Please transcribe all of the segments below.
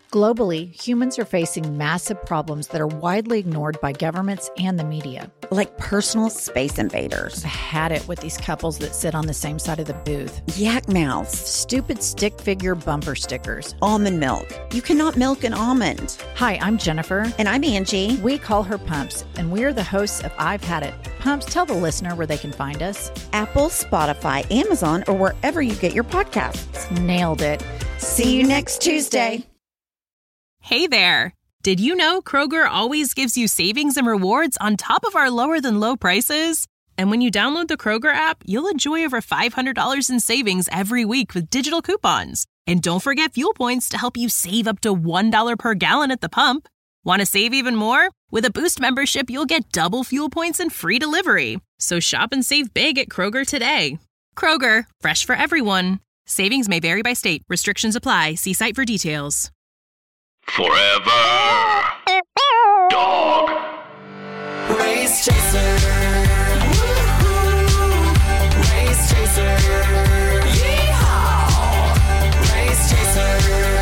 Globally, humans are facing massive problems that are widely ignored by governments and the media. Like personal space invaders. I've had it with these couples that sit on the same side of the booth. Yak mouths. Stupid stick figure bumper stickers. Almond milk. You cannot milk an almond. Hi, I'm Jennifer. And I'm Angie. We call her Pumps, and we're the hosts of I've Had It. Pumps, tell the listener where they can find us. Apple, Spotify, Amazon, or wherever you get your podcasts. Nailed it. See you next Tuesday. Hey there! Did you know Kroger always gives you savings and rewards on top of our lower-than-low prices? And when you download the Kroger app, you'll enjoy over $500 in savings every week with digital coupons. And don't forget fuel points to help you save up to $1 per gallon at the pump. Want to save even more? With a Boost membership, you'll get double fuel points and free delivery. So shop and save big at Kroger today. Kroger, fresh for everyone. Savings may vary by state. Restrictions apply. See site for details. Forever Dog Race Chaser. Woo-hoo. Race Chaser. Yeehaw. Race Chaser.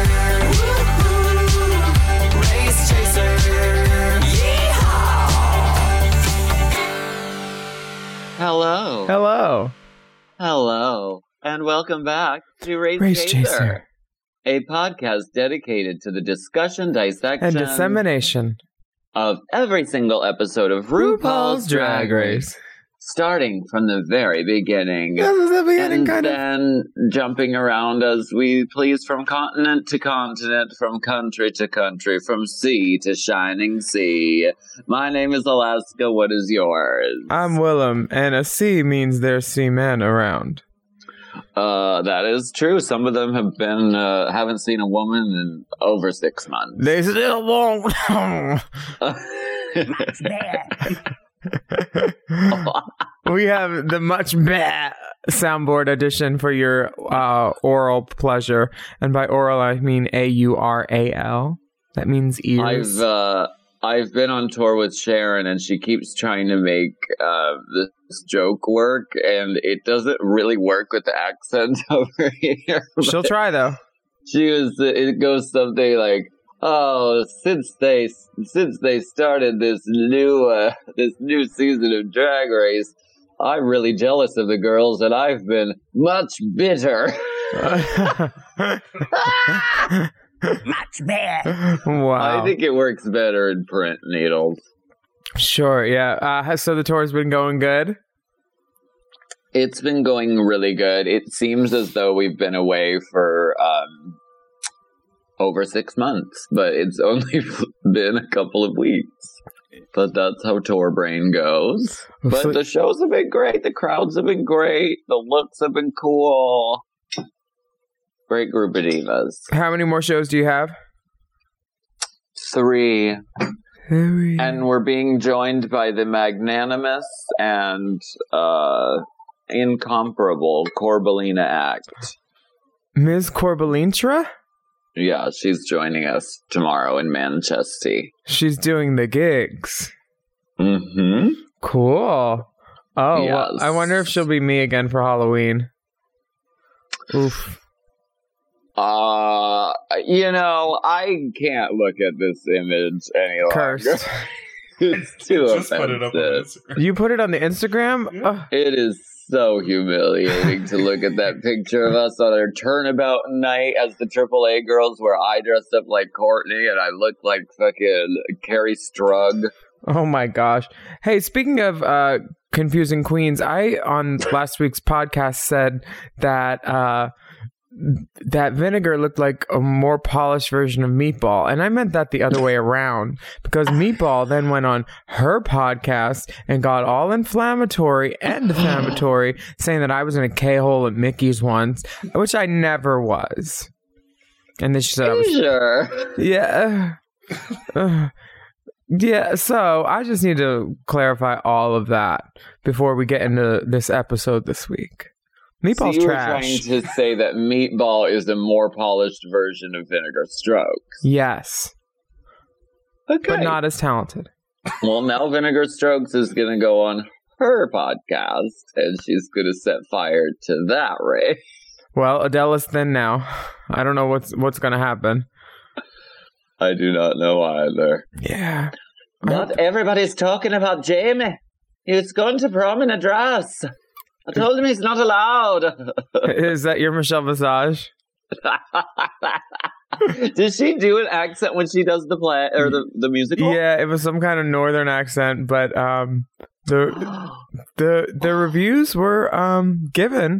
Woo-hoo. Race Chaser. Yeehaw. Hello. Hello. Hello. And welcome back to Race Chaser. A podcast dedicated to the discussion, dissection, And dissemination of every single episode of RuPaul's Drag Race. Starting from the very beginning. This is the beginning, and then jumping around as we please from continent to continent, from country to country, from sea to shining sea. My name is Alaska. What is yours? I'm Willem, and a sea means there's seamen around. That is true. Some of them have been, haven't seen a woman in over 6 months. They still won't. We have the much better soundboard edition for your oral pleasure. And by oral, I mean A-U-R-A-L. That means ears. I've been on tour with Sharon, and she keeps trying to make this joke work, and it doesn't really work with the accent over here. She'll try, though. It goes something like, "Oh, since they started this new season of Drag Race, I'm really jealous of the girls, and I've been much bitter." Much better. Wow. I think it works better in print needles. Sure, yeah. So the tour's been going good? It's been going really good. It seems as though we've been away for over 6 months, but it's only been a couple of weeks. But that's how tour brain goes. But the shows have been great. The crowds have been great. The looks have been cool. Great group of divas. How many more shows do you have? 3. And we're being joined by the magnanimous and incomparable Corbelina Act. Ms. Corbelintra? Yeah, she's joining us tomorrow in Manchester. She's doing the gigs. Mm-hmm. Cool. Oh, yes. Well, I wonder if she'll be me again for Halloween. Oof. I can't look at this image any longer. Cursed. It's too Just put it offensive. up on Instagram. You put it on the Instagram? Yeah. It is so humiliating to look at that picture of us on our turnabout night as the AAA girls, where I dressed up like Courtney and I looked like fucking Carrie Strug. Oh my gosh. Hey, speaking of confusing queens, I on last week's podcast said that that Vinegar looked like a more polished version of Meatball, and I meant that the other way around, because Meatball then went on her podcast and got all inflammatory and defamatory, saying that I was in a K-hole at Mickey's once, which I never was. And then she said I was Sure. yeah. Yeah, so I just need to clarify all of that before we get into this episode this week. Meatball's so you trash. were trying to say that Meatball is a more polished version of Vinegar Strokes. Yes. Okay. But not as talented. Well, now Vinegar Strokes is going to go on her podcast, and she's going to set fire to that, Ray. Well, Adele is thin now. I don't know what's going to happen. I do not know either. Yeah. But everybody's talking about Jamie. He's going to prom in a dress. I told him he's not allowed. Is that your Michelle Visage? Does she do an accent when she does the play or the musical? Yeah, it was some kind of northern accent, but the reviews were given.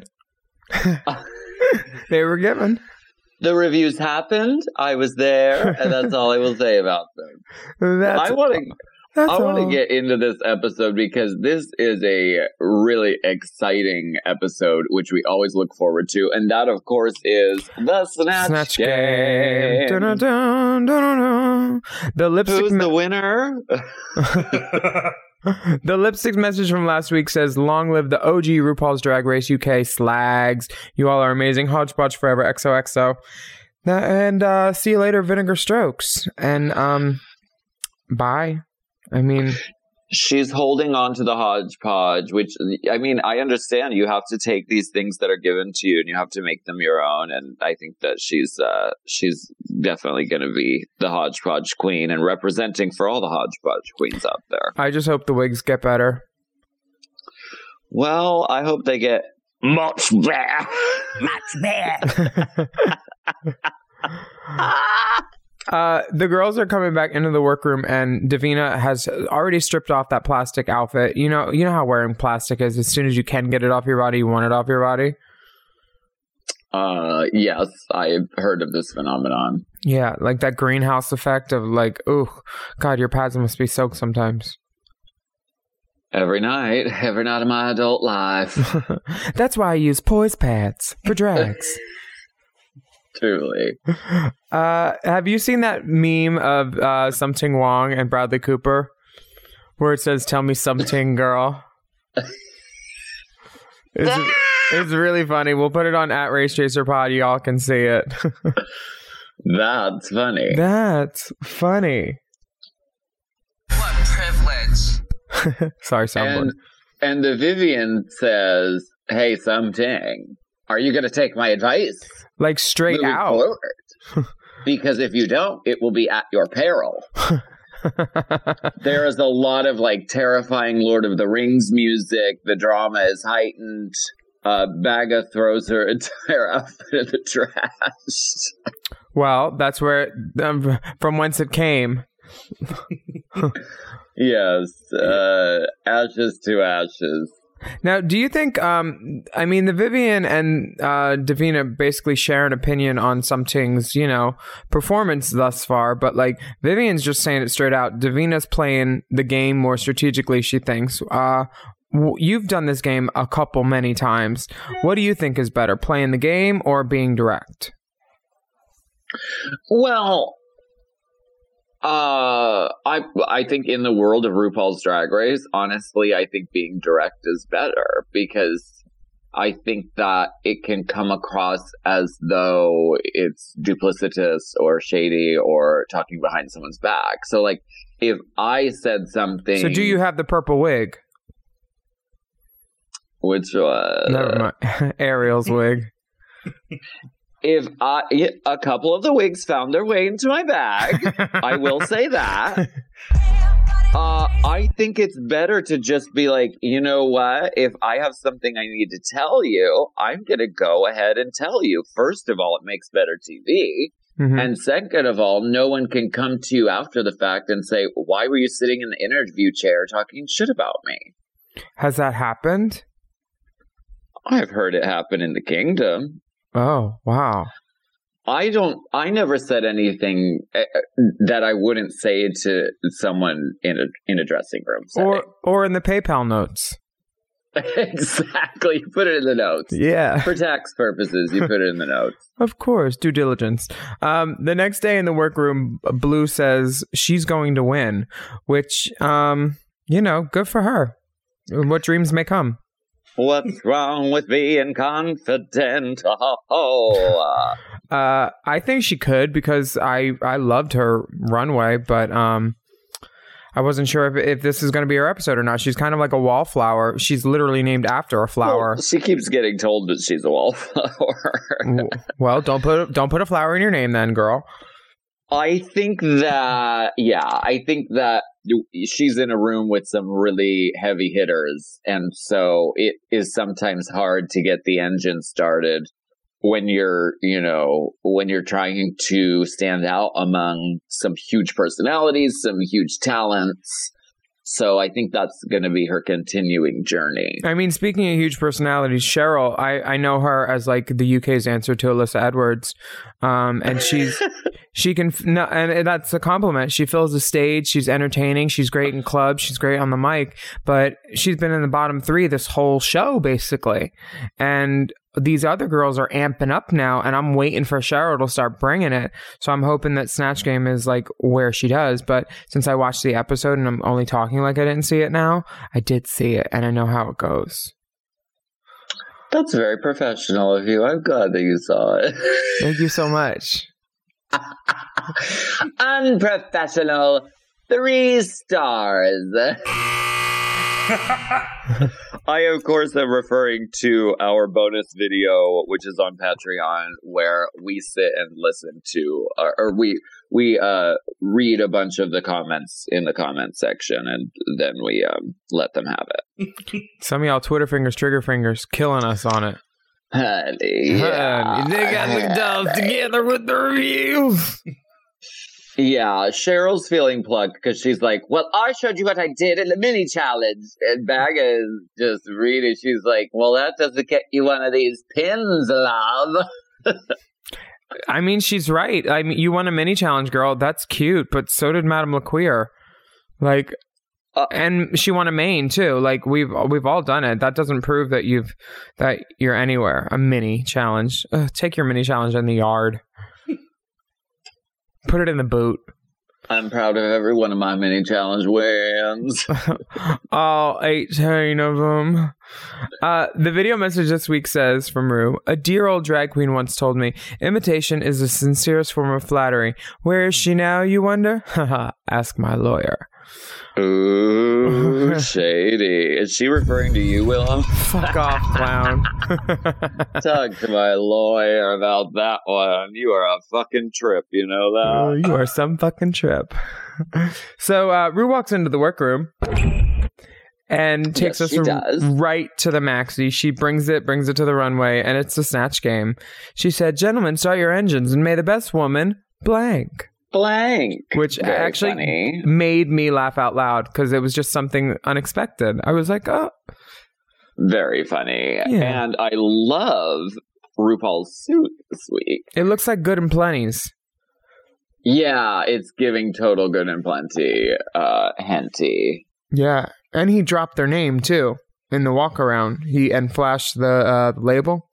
They were given. The reviews happened. I was there, and that's all I will say about them. I want to get into this episode because this is a really exciting episode, which we always look forward to, and that, of course, is the Snatch Game. Dun, dun, dun, dun, dun. The lipstick. Who's the winner? The lipstick message from last week says, "Long live the OG RuPaul's Drag Race UK slags. You all are amazing. Hodgepodge forever. XOXO." And see you later, Vinegar Strokes. And bye. I mean, she's holding on to the hodgepodge, which, I mean, I understand you have to take these things that are given to you and you have to make them your own. And I think that she's definitely going to be the hodgepodge queen and representing for all the hodgepodge queens out there. I just hope the wigs get better. Well, I hope they get much better. Much better. The girls are coming back into the workroom, and Davina has already stripped off that plastic outfit. You know how wearing plastic is. As soon as you can get it off your body, you want it off your body. Yes, I've heard of this phenomenon. Yeah, like that greenhouse effect of like, oh, God, your pads must be soaked sometimes. Every night of my adult life. That's why I use poise pads for drags. Truly. Have you seen that meme of Something Wong and Bradley Cooper where it says, "Tell me something, girl"? It's really funny. We'll put it on @RaceChaserPod. Y'all can see it. That's funny. That's funny. What privilege. Sorry, someone. And the Vivian says, "Hey, something. Are you going to take my advice? Like straight Moving out. Forward? Because if you don't, it will be at your peril." There is a lot of like terrifying Lord of the Rings music. The drama is heightened. Baga throws her entire outfit in the trash. Well, that's where from whence it came. Yes, ashes to ashes. Now, do you think, I mean, the Vivian and Davina basically share an opinion on Something's, performance thus far, but like Vivian's just saying it straight out. Davina's playing the game more strategically, she thinks. You've done this game many times. What do you think is better, playing the game or being direct? Well, I think in the world of RuPaul's Drag Race, honestly, I think being direct is better because I think that it can come across as though it's duplicitous or shady or talking behind someone's back. So, like, if I said something... So do you have the purple wig? Which was... Never mind. Ariel's wig. If a couple of the wigs found their way into my bag, I will say that. I think it's better to just be like, you know what? If I have something I need to tell you, I'm going to go ahead and tell you. First of all, it makes better TV. Mm-hmm. And second of all, no one can come to you after the fact and say, why were you sitting in the interview chair talking shit about me? Has that happened? I've heard it happen in the kingdom. Oh, wow. I never said anything that I wouldn't say to someone in a dressing room setting. Or in the PayPal notes. Exactly. You put it in the notes. Yeah. For tax purposes, you put it in the notes. Of course. Due diligence. The next day in the workroom, Blue says she's going to win, which, good for her. What dreams may come. What's wrong with being confident? I think she could because I loved her runway, but I wasn't sure if this is going to be her episode or not. She's kind of like a wallflower. She's literally named after a flower. Well, she keeps getting told that she's a wallflower. Well, don't put a flower in your name then, girl. I think that she's in a room with some really heavy hitters, and so it is sometimes hard to get the engine started when you're trying to stand out among some huge personalities, some huge talents. So I think that's going to be her continuing journey. I mean, speaking of huge personalities, Cheryl, I know her as like the UK's answer to Alyssa Edwards. And and that's a compliment. She fills the stage. She's entertaining. She's great in clubs. She's great on the mic, but she's been in the bottom three this whole show, basically. And these other girls are amping up now, and I'm waiting for Cheryl to start bringing it. So I'm hoping that Snatch Game is like where she does. But since I watched the episode and I'm only talking like I didn't see it now, I did see it, and I know how it goes. That's very professional of you. I'm glad that you saw it. Thank you so much. Unprofessional 3 stars. I, of course, am referring to our bonus video, which is on Patreon, where we sit and listen to, or we read a bunch of the comments in the comment section, and then we let them have it. Some of y'all Twitter fingers, trigger fingers, killing us on it. Honey, yeah. They got the dolls together with the reviews. Yeah, Cheryl's feeling plucked because she's like, well, I showed you what I did in the mini challenge. And Baga is just reading. She's like, well, that doesn't get you one of these pins, love. I mean, she's right. I mean, you won a mini challenge, girl. That's cute. But so did Madame LaQueer. Like, and she won a main too. Like, we've all done it. That doesn't prove that you're anywhere. A mini challenge. Take your mini challenge in the yard. Put it in the boot. I'm proud of every one of my mini challenge wins. All 18 of them. The video message this week says from Rue, a dear old drag queen once told me, imitation is the sincerest form of flattery. Where is she now, you wonder? Haha, ask my lawyer. Ooh, shady. Is she referring to you, Willem? Fuck off, clown. Talk to my lawyer about that one. You are a fucking trip, you know that? You are some fucking trip. So, Rue walks into the workroom and takes us right to the maxi. She brings it to the runway, and it's a Snatch Game. She said, gentlemen, start your engines, and may the best woman blank. Which very actually funny. Made me laugh out loud because it was just something unexpected. I was like, oh. Very funny. Yeah. And I love RuPaul's suit this week. It looks like Good and Plenty's. Yeah, it's giving total Good and Plenty, Henty. Yeah, and he dropped their name too in the walk around. And flashed the label.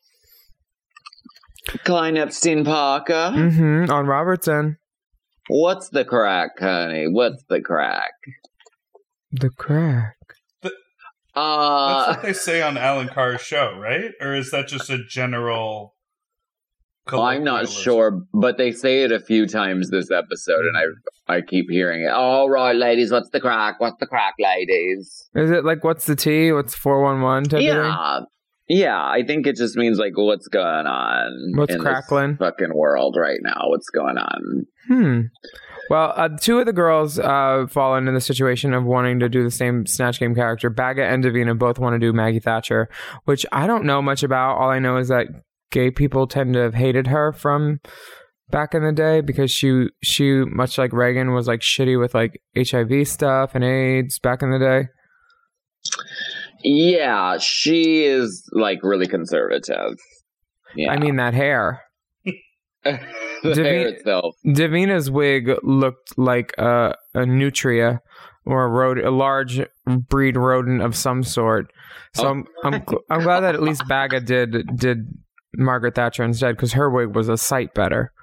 Klein Epstein Parker. Mm-hmm, on Robertson. What's the crack, honey? What's the crack? The crack. That's what they say on Alan Carr's show, right? Or is that just a general... I'm not sure, but they say it a few times this episode, and I keep hearing it. All right, ladies, what's the crack? What's the crack, ladies? Is it like, what's the T? What's 411 type of thing? Yeah, I think it just means like, what's going on? What's in crackling? This fucking world right now? What's going on? Well, 2 of the girls fall into the situation of wanting to do the same Snatch Game character. Baga and Davina both want to do Maggie Thatcher, which I don't know much about. All I know is that gay people tend to have hated her from back in the day because she much like Reagan, was like shitty with like HIV stuff and AIDS back in the day. Yeah, she is like really conservative. Yeah. I mean, that hair. Hair itself. Davina's wig looked like a nutria or a large breed rodent of some sort. So I'm glad that at least Baga did Margaret Thatcher instead, because her wig was a sight better.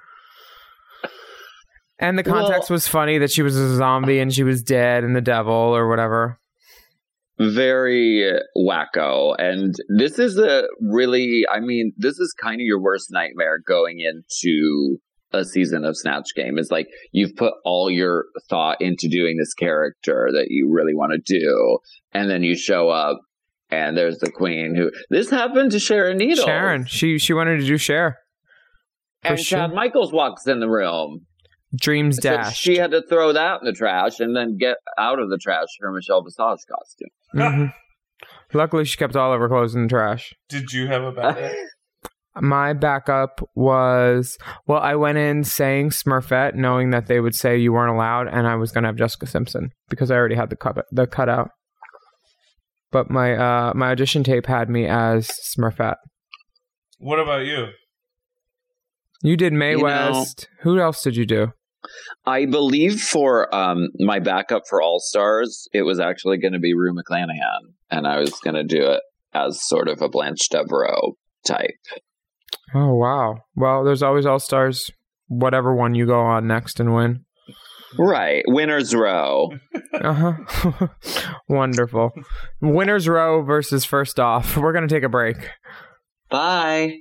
And the context was funny that she was a zombie and she was dead and the devil or whatever. Very wacko. And this is this is kind of your worst nightmare going into a season of Snatch Game. Is like you've put all your thought into doing this character that you really want to do, and then you show up and there's the queen who... This happened to Sharon Needles. Sharon. She wanted to do Cher. And Chad Michaels walks in the room. Dreams So dashed. she had to throw that in the trash and then get out of the trash her Michelle Visage costume. Mm-hmm. Luckily, she kept all of her clothes in the trash. Did you have a backup? My backup was, well, I went in saying Smurfette, knowing that they would say you weren't allowed, and I was going to have Jessica Simpson because I already had the cutout. But my audition tape had me as Smurfette. What about you? You did Mae West. Who else did you do? I believe for my backup for All Stars, it was actually going to be Rue McClanahan, and I was going to do it as sort of a Blanche Devereaux type. Oh, wow. Well, there's always All Stars, whatever one you go on next and win. Right. Winner's Row. Uh-huh. Wonderful. Winner's Row versus First Off. We're going to take a break. Bye.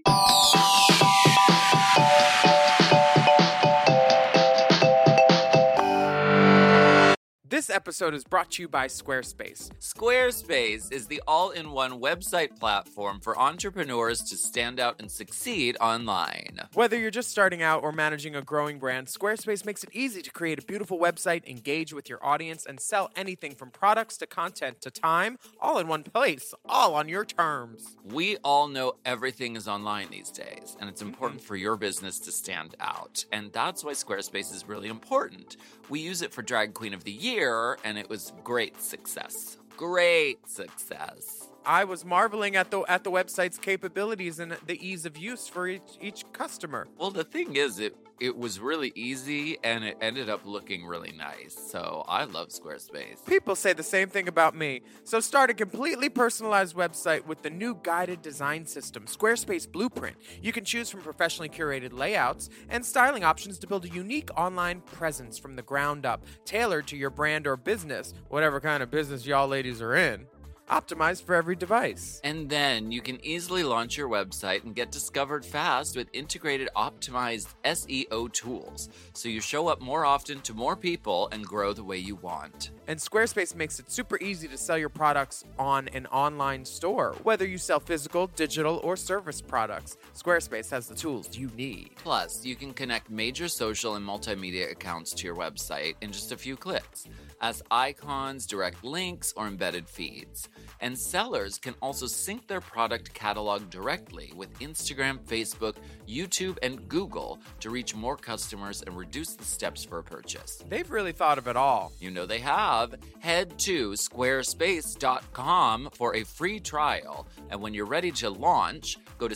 This episode is brought to you by Squarespace. Squarespace is the all-in-one website platform for entrepreneurs to stand out and succeed online. Whether you're just starting out or managing a growing brand, Squarespace makes it easy to create a beautiful website, engage with your audience, and sell anything from products to content to time, all in one place, all on your terms. We all know everything is online these days, and it's important for your business to stand out. And that's why Squarespace is really important. We use it for Drag Queen of the Year, and it was great success. Great success. I was marveling at the website's capabilities and the ease of use for each customer. Well, the thing is, it was really easy, and it ended up looking really nice. So I love Squarespace. People say the same thing about me. So start a completely personalized website with the new guided design system, Squarespace Blueprint. You can choose from professionally curated layouts and styling options to build a unique online presence from the ground up, tailored to your brand or business, whatever kind of business y'all ladies are in. Optimized for every device. And then you can easily launch your website and get discovered fast with integrated optimized SEO tools, so you show up more often to more people and grow the way you want. And Squarespace makes it super easy to sell your products on an online store, whether you sell physical, digital, or service products. Squarespace has the tools you need. Plus, you can connect major social and multimedia accounts to your website in just a few clicks, as icons, direct links, or embedded feeds. And sellers can also sync their product catalog directly with Instagram, Facebook, YouTube, and Google to reach more customers and reduce the steps for a purchase. They've really thought of it all. You know they have. Head to squarespace.com for a free trial. And when you're ready to launch, go to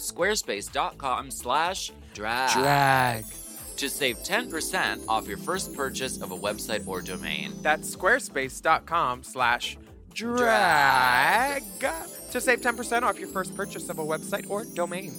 squarespace.com/drag. To save 10% off your first purchase of a website or domain. That's squarespace.com/drag to save 10% off your first purchase of a website or domain.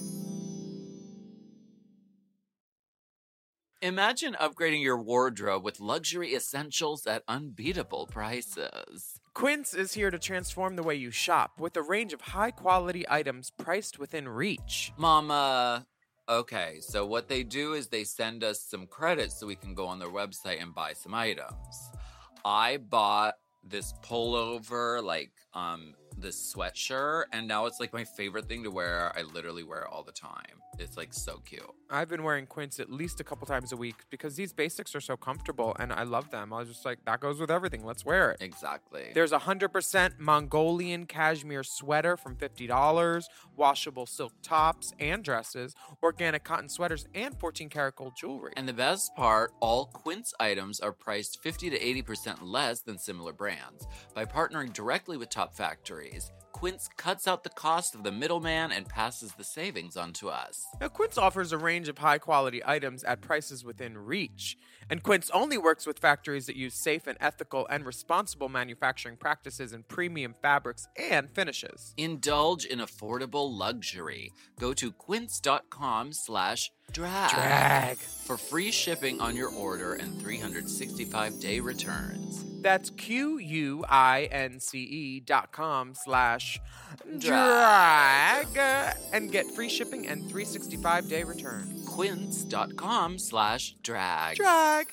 Imagine upgrading your wardrobe with luxury essentials at unbeatable prices. Quince is here to transform the way you shop with a range of high-quality items priced within reach. Mama... Okay, so what they do is they send us some credits so we can go on their website and buy some items. I bought this pullover, this sweatshirt, and now it's like my favorite thing to wear. I literally wear it all the time. It's like so cute. I've been wearing Quince at least a couple times a week because these basics are so comfortable and I love them. I was just like, that goes with everything. Let's wear it. Exactly. There's a 100% Mongolian cashmere sweater from $50, washable silk tops and dresses, organic cotton sweaters, and 14-karat gold jewelry. And the best part, all Quince items are priced 50 to 80% less than similar brands. By partnering directly with top factories, Quince cuts out the cost of the middleman and passes the savings on to us. Now, Quince offers a range of high-quality items at prices within reach. And Quince only works with factories that use safe and ethical and responsible manufacturing practices in premium fabrics and finishes. Indulge in affordable luxury. Go to quince.com/drag for free shipping on your order and 365-day returns. That's QUINCE.com/drag and get free shipping and 365-day return. Quince.com/drag. Drag.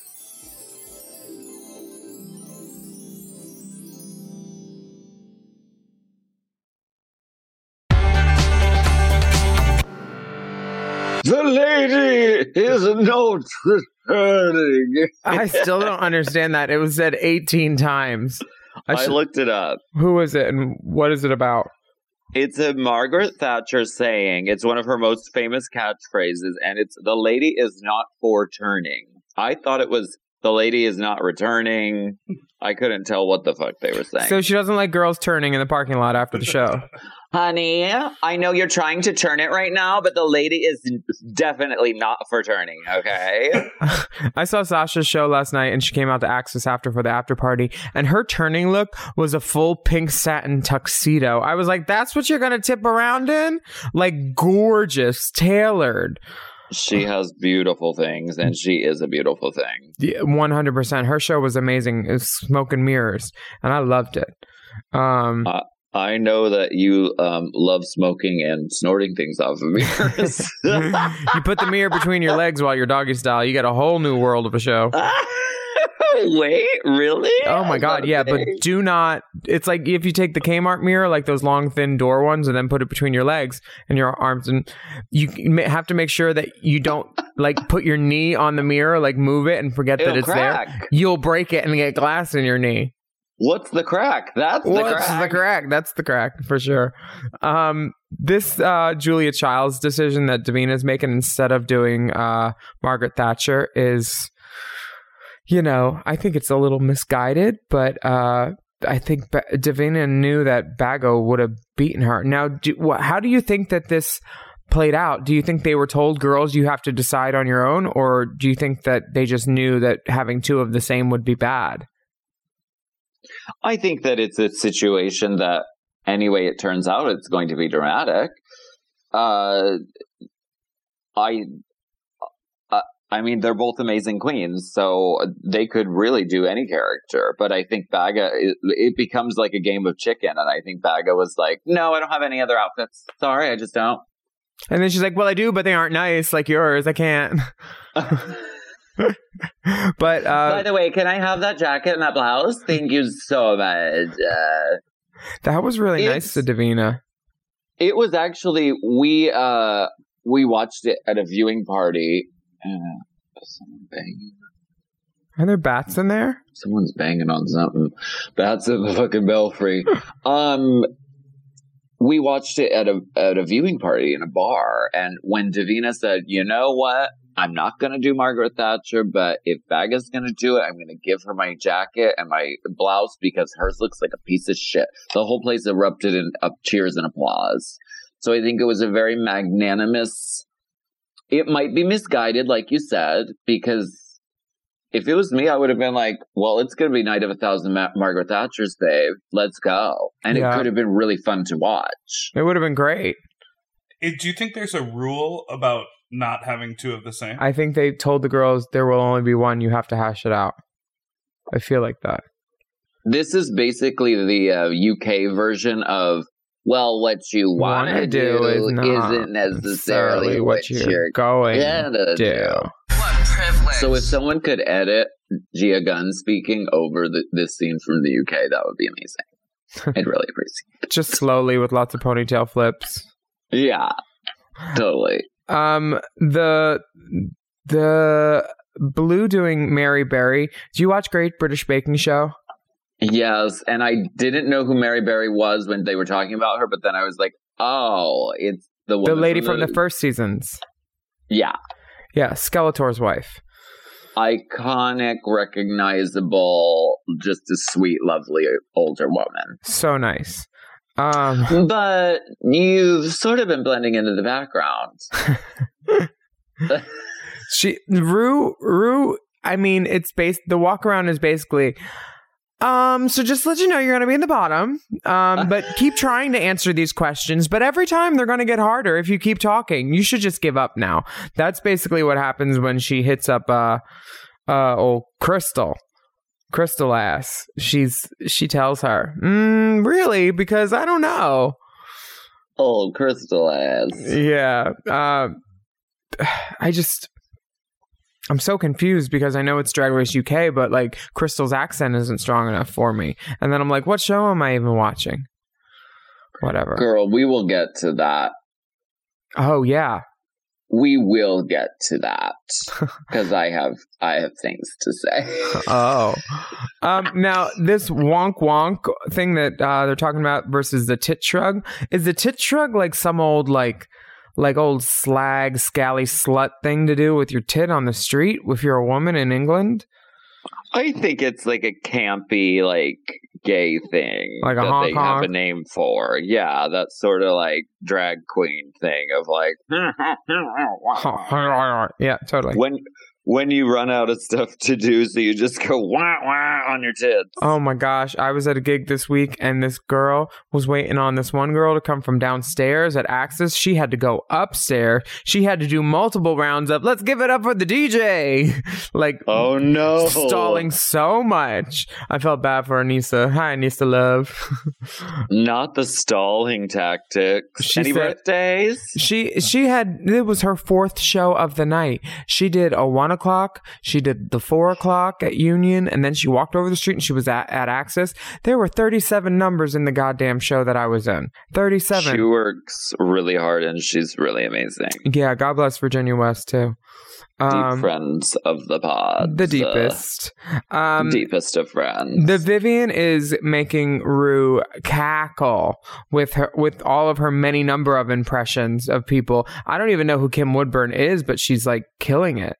The lady is not returning. I still don't understand that. It was said 18 times. I looked it up. Who is it and what is it about? It's a Margaret Thatcher saying. It's one of her most famous catchphrases, and it's the lady is not for turning. I thought it was the lady is not returning. I couldn't tell what the fuck they were saying. So she doesn't like girls turning in the parking lot after the show. Honey, I know you're trying to turn it right now, but the lady is definitely not for turning, okay? I saw Sasha's show last night, and she came out to Axis after for the after party, and her turning look was a full pink satin tuxedo. I was like, that's what you're going to tip around in? Like, gorgeous, tailored. She has beautiful things, and she is a beautiful thing. Yeah, 100%. Her show was amazing. It was smoke and mirrors, and I loved it. I know that you love smoking and snorting things off of mirrors. You put the mirror between your legs while you're doggy style. You get a whole new world of a show. Wait, really? Oh my God, yeah, but do not. It's like if you take the Kmart mirror, like those long, thin door ones, and then put it between your legs and your arms, and you have to make sure that you don't like put your knee on the mirror, like move it and forget that it's crack. there. You'll break it and get glass in your knee. What's the crack? That's the crack. That's the crack for sure. This Julia Childs decision that Davina's making instead of doing Margaret Thatcher is, you know, I think it's a little misguided, but I think Davina knew that Bago would have beaten her. Now, how do you think that this played out? Do you think they were told, girls, you have to decide on your own? Or do you think that they just knew that having two of the same would be bad? I think that it's a situation that anyway it turns out it's going to be dramatic. I mean, they're both amazing queens, so they could really do any character. But I think Baga, it becomes like a game of chicken. And I think Baga was like, no, I don't have any other outfits. Sorry, I just don't. And then she's like, well, I do, but they aren't nice like yours. I can't. But by the way, can I have that jacket and that blouse? Thank you so much. That was really nice to Davina. It was actually, we watched it at a viewing party. Someone banging. Are there bats in there? Someone's banging on something. Bats in the fucking belfry. We watched it at a viewing party in a bar, and when Davina said, you know what? I'm not going to do Margaret Thatcher, but if Baga's going to do it, I'm going to give her my jacket and my blouse because hers looks like a piece of shit. The whole place erupted in cheers and applause. So I think it was a very magnanimous. It might be misguided, like you said, because if it was me, I would have been like, well, it's going to be Night of 1,000 Margaret Thatchers, babe. Let's go. And it could have been really fun to watch. It would have been great. Do you think there's a rule about not having two of the same? I think they told the girls there will only be one. You have to hash it out. I feel like that. This is basically the UK version of, well, what you want to do isn't necessarily what you're going to do. What privilege. So if someone could edit Gia Gunn speaking over this scene from the UK, that would be amazing. I'd really appreciate it. Just slowly with lots of ponytail flips. Yeah, totally. The Blue doing Mary Berry. Do you watch Great British Baking Show? Yes, and I didn't know who Mary Berry was when they were talking about her, but then I was like, oh, it's the woman lady from the first seasons. Yeah. Yeah, Skeletor's wife. Iconic, recognizable, just a sweet, lovely older woman. So nice. But you've sort of been blending into the background. Rue, I mean, the walk around is basically, so just let you know you're going to be in the bottom, but keep trying to answer these questions, but every time they're going to get harder if you keep talking. You should just give up now. That's basically what happens when she hits up, old Crystal ass. She tells her, really? Because I don't know. Old Crystal ass. Yeah. I'm so confused because I know it's Drag Race UK, but like Crystal's accent isn't strong enough for me. And then I'm like, what show am I even watching? Whatever. Girl, we will get to that. Oh, yeah. We will get to that because I have things to say. Oh, now this wonk thing that they're talking about versus the tit shrug. Is the tit shrug like some old like old slag scally slut thing to do with your tit on the street if you're a woman in England? I think it's like a campy like gay thing like a that honk they honk. have a name for. Yeah, that sort of like drag queen thing of like yeah, totally. When you run out of stuff to do, so you just go wah wah on your tits. Oh my gosh, I was at a gig this week and this girl was waiting on this one girl to come from downstairs at Axis. She had to go upstairs. She had to do multiple rounds of let's give it up for the DJ. Like, oh no, stalling so much. I felt bad for Anissa. Hi, Anissa love. Not the stalling tactics. Any birthdays? It was her 4th show of the night. She did a 1 o'clock, she did the 4 o'clock at Union, and then she walked over the street and she was at Axis. There were 37 numbers in the goddamn show that I was in. 37. She works really hard and she's really amazing. Yeah, God bless Virginia West too. Deep friends of the pod. The deepest. Deepest of friends. The Vivian is making Rue cackle with all of her many number of impressions of people. I don't even know who Kim Woodburn is, but she's like killing it.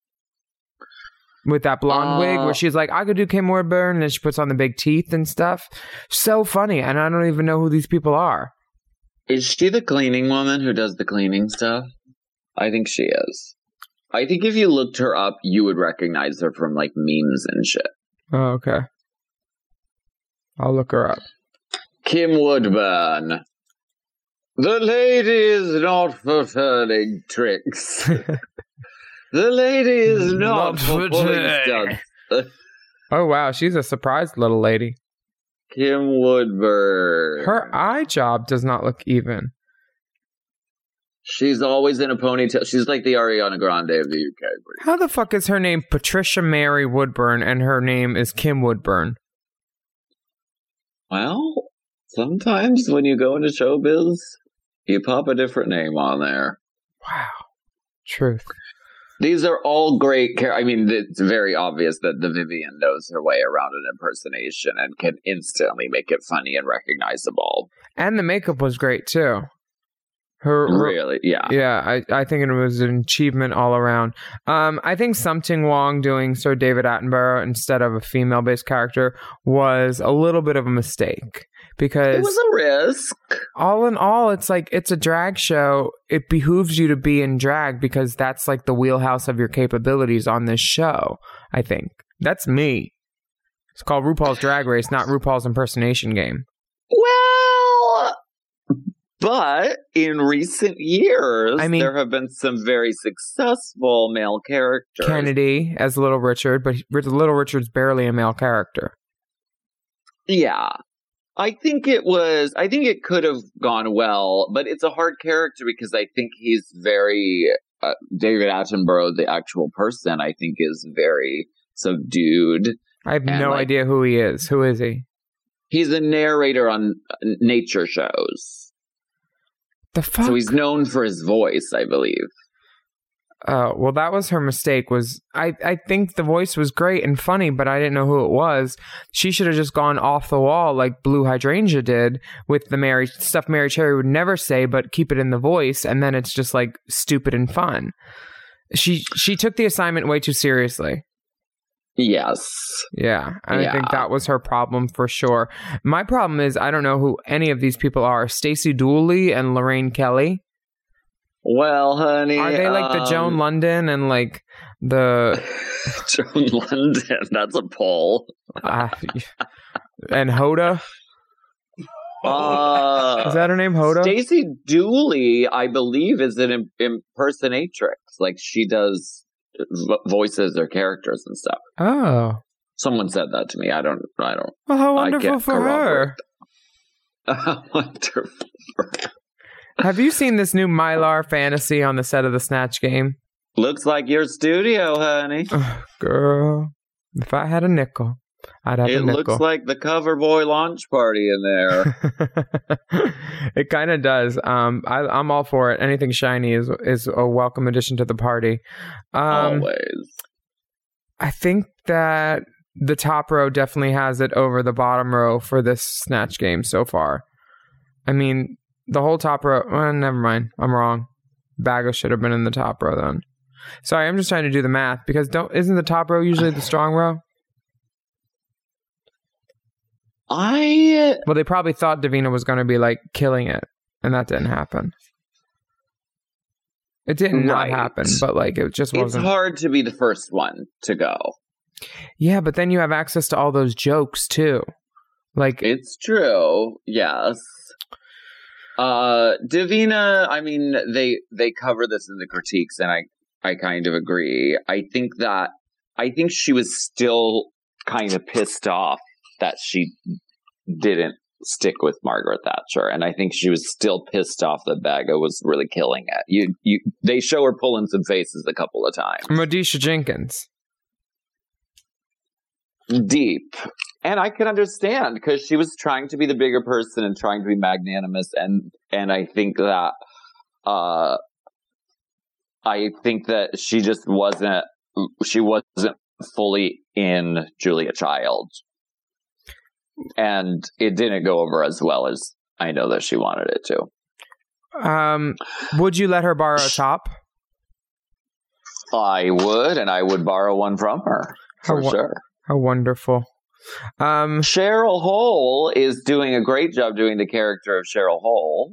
With that blonde wig where she's like, I could do Kim Woodburn, and then she puts on the big teeth and stuff. So funny, and I don't even know who these people are. Is she the cleaning woman who does the cleaning stuff? I think she is. I think if you looked her up, you would recognize her from like memes and shit. Oh, okay. I'll look her up. Kim Woodburn. The lady is not for turning tricks. The lady is not for pulling stunts. Oh, wow. She's a surprised little lady. Kim Woodburn. Her eye job does not look even. She's always in a ponytail. She's like the Ariana Grande of the UK. How the fuck is her name Patricia Mary Woodburn and her name is Kim Woodburn? Well, sometimes when you go into showbiz, you pop a different name on there. Wow. Truth. These are all great I mean, it's very obvious that the Vivian knows her way around an impersonation and can instantly make it funny and recognizable. And the makeup was great, too. Really? Yeah. Yeah, I think it was an achievement all around. I think Something Wong doing Sir David Attenborough instead of a female-based character was a little bit of a mistake. Because it was a risk. All in all, it's like, it's a drag show. It behooves you to be in drag because that's like the wheelhouse of your capabilities on this show, I think. That's me. It's called RuPaul's Drag Race, not RuPaul's Impersonation Game. Well, but in recent years, there have been some very successful male characters. Kennedy as Little Richard, but Little Richard's barely a male character. Yeah. I think it could have gone well, but it's a hard character because I think he's very, David Attenborough, the actual person, I think is very subdued. I have no idea who he is. Who is he? He's a narrator on nature shows. The fuck? So he's known for his voice, I believe. Oh, well, that was her mistake. I think the voice was great and funny, but I didn't know who it was. She should have just gone off the wall like Blue Hydrangea did with the stuff Mary Cherry would never say, but keep it in the voice, and then it's just like stupid and fun. She took the assignment way too seriously. Yes. Yeah, I think that was her problem for sure. My problem is I don't know who any of these people are. Stacey Dooley and Lorraine Kelly. Well, honey, are they like the Joan London and like the Joan London? That's a poll. And Hoda. Is that her name, Hoda? Stacey Dooley, I believe, is an impersonatrix. Like she does voices or characters and stuff. Oh, someone said that to me. I don't. Well, how wonderful for her. How wonderful for her. Have you seen this new Mylar fantasy on the set of the Snatch Game? Looks like your studio, honey. Girl, if I had a nickel. I'd have it a nickel. looks like the Cover Boy launch party in there. It kind of does. I'm all for it. Anything shiny is a welcome addition to the party. Always. I think that the top row definitely has it over the bottom row for this Snatch game so far. I mean, the whole top row... never mind. I'm wrong. Baga should have been in the top row then. Sorry, I'm just trying to do the math, because isn't the top row usually the strong row? Well, they probably thought Davina was going to be, like, killing it, and that didn't happen. It didn't not happen, but, like, it just wasn't... It's hard to be the first one to go. Yeah, but then you have access to all those jokes, too. Like, it's true, yes. Davina, I mean, they cover this in the critiques, and I kind of agree. I think she was still kind of pissed off that she didn't stick with Margaret Thatcher, and I think she was still pissed off that Baga was really killing it. They show her pulling some faces a couple of times. Modisha Jenkins. Deep. And I can understand, because she was trying to be the bigger person and trying to be magnanimous, and I think that she just wasn't fully in Julia Child. And it didn't go over as well as I know that she wanted it to. Would you let her borrow a top? I would, and I would borrow one from her, for sure. How wonderful. Cheryl Hole is doing a great job doing the character of Cheryl Hole.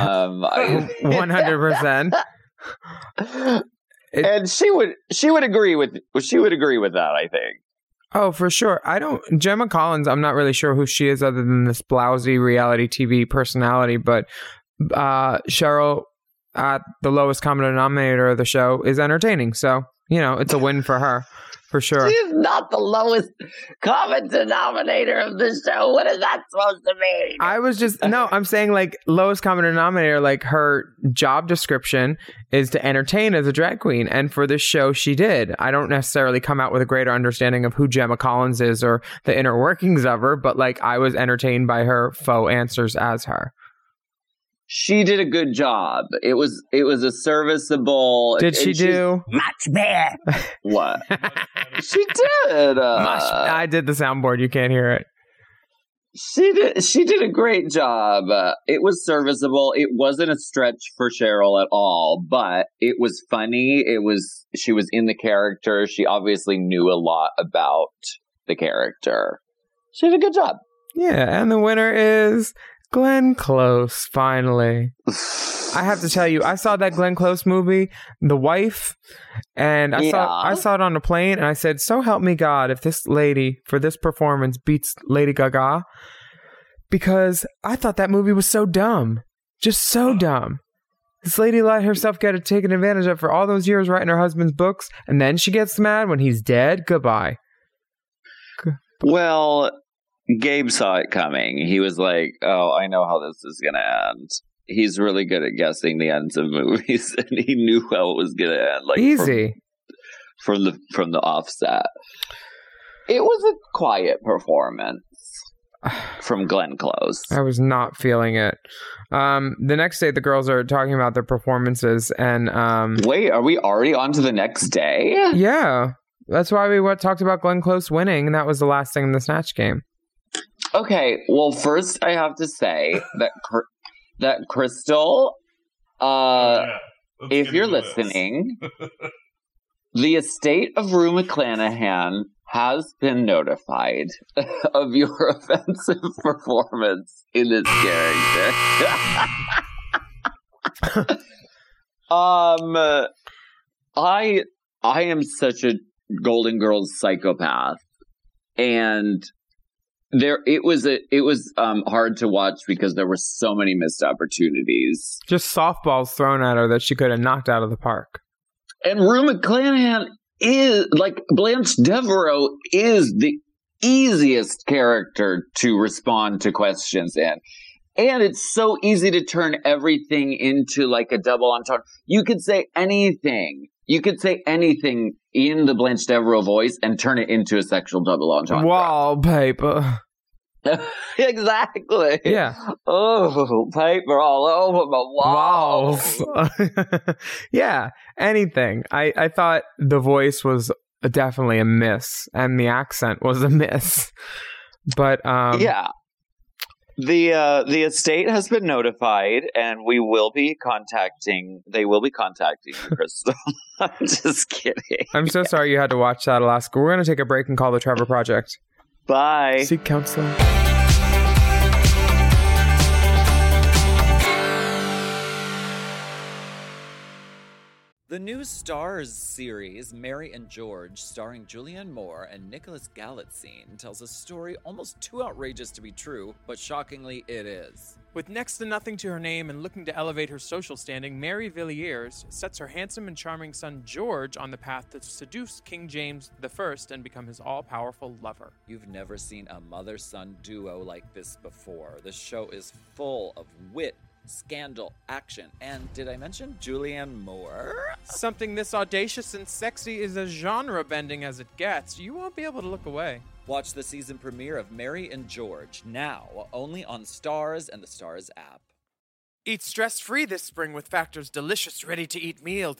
100%. And she would agree with that, I think. Oh, for sure. Gemma Collins, I'm not really sure who she is other than this blousy reality TV personality, but Cheryl, at the lowest common denominator of the show, is entertaining. So, it's a win for her. For sure. She's not the lowest common denominator of the show. What is that supposed to mean? I'm saying, like, lowest common denominator, like, her job description is to entertain as a drag queen. And for this show, she did. I don't necessarily come out with a greater understanding of who Gemma Collins is or the inner workings of her, but, like, I was entertained by her faux answers as her. She did a good job. It was a serviceable... Did she do? Much better. What? She did. I did the soundboard. You can't hear it. She did a great job. It was serviceable. It wasn't a stretch for Cheryl at all, but it was funny. She was in the character. She obviously knew a lot about the character. She did a good job. Yeah, and the winner is... Glenn Close, finally. I have to tell you, I saw that Glenn Close movie, The Wife, and I saw it on a plane, and I said, so help me God if this lady, for this performance, beats Lady Gaga, because I thought that movie was so dumb. Just so dumb. This lady let herself get taken advantage of for all those years writing her husband's books, and then she gets mad when he's dead? Goodbye. Well... Gabe saw it coming. He was like, oh, I know how this is going to end. He's really good at guessing the ends of movies, and he knew how it was going to end. Like, easy. From the offset. It was a quiet performance from Glenn Close. I was not feeling it. The next day, the girls are talking about their performances, and... Wait, are we already on to the next day? Yeah. That's why we talked about Glenn Close winning, and that was the last thing in the Snatch game. Okay, well, first I have to say that Crystal, if you're listening, the estate of Rue McClanahan has been notified of your offensive performance in this character. I am such a Golden Girls psychopath, and it was hard to watch because there were so many missed opportunities. Just softballs thrown at her that she could have knocked out of the park. And Rue McClanahan is, like, Blanche Devereaux is the easiest character to respond to questions in. And it's so easy to turn everything into, like, a double entendre. You could say anything You could say anything in the Blanche Devereaux voice and turn it into a sexual double entendre. Wallpaper. Exactly. Yeah. Oh, paper all over my walls. Yeah, anything. I thought the voice was definitely a miss, and the accent was a miss. But yeah. The estate has been notified, and they will be contacting you, Crystal. I'm just kidding. I'm so sorry you had to watch that, Alaska. We're going to take a break and call the Trevor Project. Bye. Seek counseling. The new Starz series, Mary and George, starring Julianne Moore and Nicholas Galitzine, tells a story almost too outrageous to be true, but shockingly it is. With next to nothing to her name and looking to elevate her social standing, Mary Villiers sets her handsome and charming son George on the path to seduce King James I and become his all-powerful lover. You've never seen a mother-son duo like this before. The show is full of wit, scandal, action, and did I mention Julianne Moore? Something this audacious and sexy is as genre-bending as it gets. You won't be able to look away. Watch the season premiere of Mary and George now, only on Starz and the Starz app. Eat stress-free this spring with Factor's delicious ready-to-eat meal.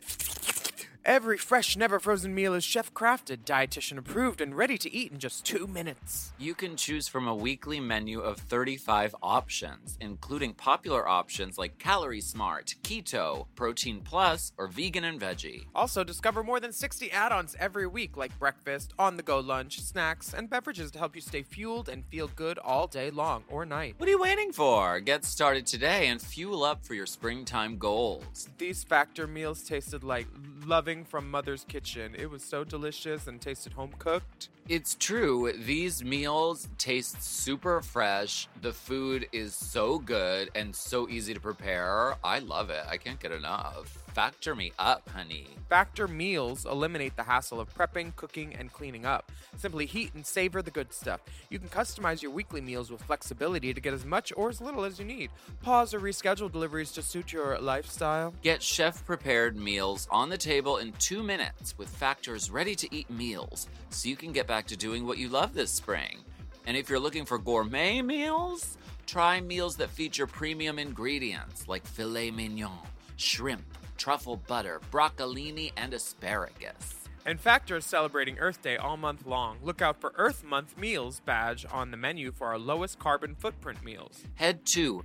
Every fresh, never-frozen meal is chef-crafted, dietitian-approved, and ready to eat in just 2 minutes. You can choose from a weekly menu of 35 options, including popular options like Calorie Smart, Keto, Protein Plus, or Vegan and Veggie. Also, discover more than 60 add-ons every week, like breakfast, on-the-go lunch, snacks, and beverages to help you stay fueled and feel good all day long or night. What are you waiting for? Get started today and fuel up for your springtime goals. These Factor meals tasted like loving from Mother's kitchen. It was so delicious and tasted home-cooked. It's true. These meals taste super fresh. The food is so good and so easy to prepare. I love it. I can't get enough. Factor me up, honey. Factor meals eliminate the hassle of prepping, cooking, and cleaning up. Simply heat and savor the good stuff. You can customize your weekly meals with flexibility to get as much or as little as you need. Pause or reschedule deliveries to suit your lifestyle. Get chef-prepared meals on the table in 2 minutes with Factor's ready-to-eat meals, so you can get back to doing what you love this spring. And if you're looking for gourmet meals, try meals that feature premium ingredients like filet mignon, shrimp, truffle butter, broccolini, and asparagus. And Factor is celebrating Earth Day all month long. Look out for Earth Month Meals badge on the menu for our lowest carbon footprint meals. Head to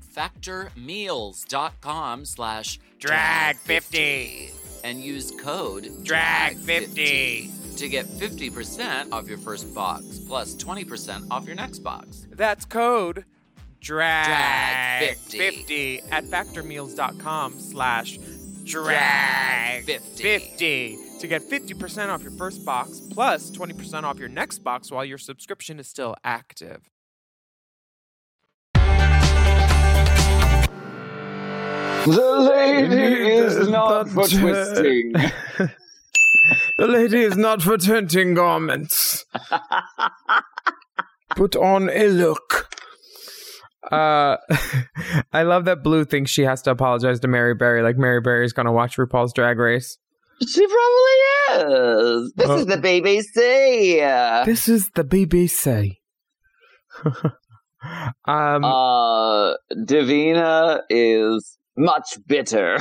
factormeals.com/drag50 and use code DRAG50 to get 50% off your first box, plus 20% off your next box. That's code DRAG50 at factormeals.com/drag50 to get 50% off your first box, plus 20% off your next box while your subscription is still active. The lady is not for twisting. The lady is not for tinting garments. Put on a look. I love that Blue thinks she has to apologize to Mary Berry, like Mary Berry's gonna watch RuPaul's Drag Race. She probably is. This is the BBC. This is the BBC. Davina is much bitter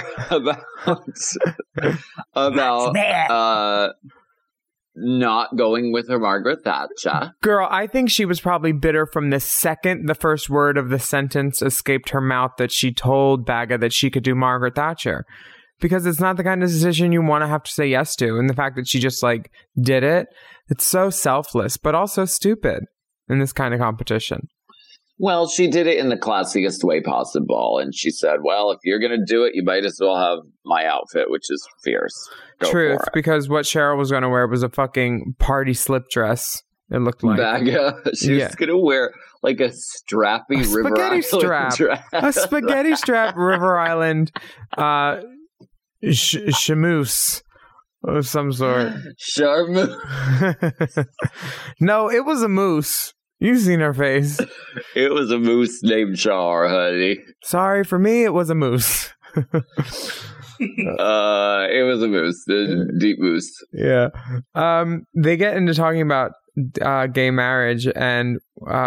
about not going with her Margaret Thatcher. Girl, I think she was probably bitter from the second the first word of the sentence escaped her mouth that she told Baga that she could do Margaret Thatcher. Because it's not the kind of decision you want to have to say yes to. And the fact that she just, like, did it, it's so selfless, but also stupid in this kind of competition. Well, she did it in the classiest way possible. And she said, well, if you're going to do it, you might as well have my outfit, which is fierce. Go Truth, because what Cheryl was going to wear was a fucking party slip dress. It looked like. Baga, she was going to wear like a strappy River Island dress. A spaghetti strap River Island chamoose of some sort. Charmoose. No, it was a moose. You've seen her face. It was a moose named Char, honey. Sorry, for me, it was a moose. It was a moose, a deep moose. Yeah. They get into talking about gay marriage, and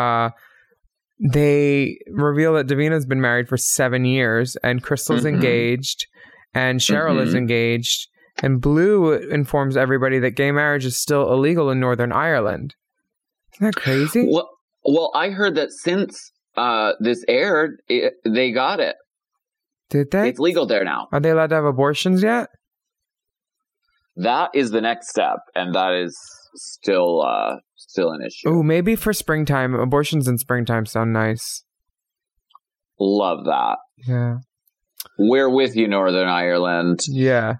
they reveal that Davina's been married for 7 years, and Crystal's engaged, and Cheryl is engaged, and Blue informs everybody that gay marriage is still illegal in Northern Ireland. Isn't that crazy? Well, I heard that since this aired, they got it. Did they? It's legal there now. Are they allowed to have abortions yet? That is the next step, and that is still an issue. Oh, maybe for springtime. Abortions in springtime sound nice. Love that. Yeah. We're with you, Northern Ireland. Yeah.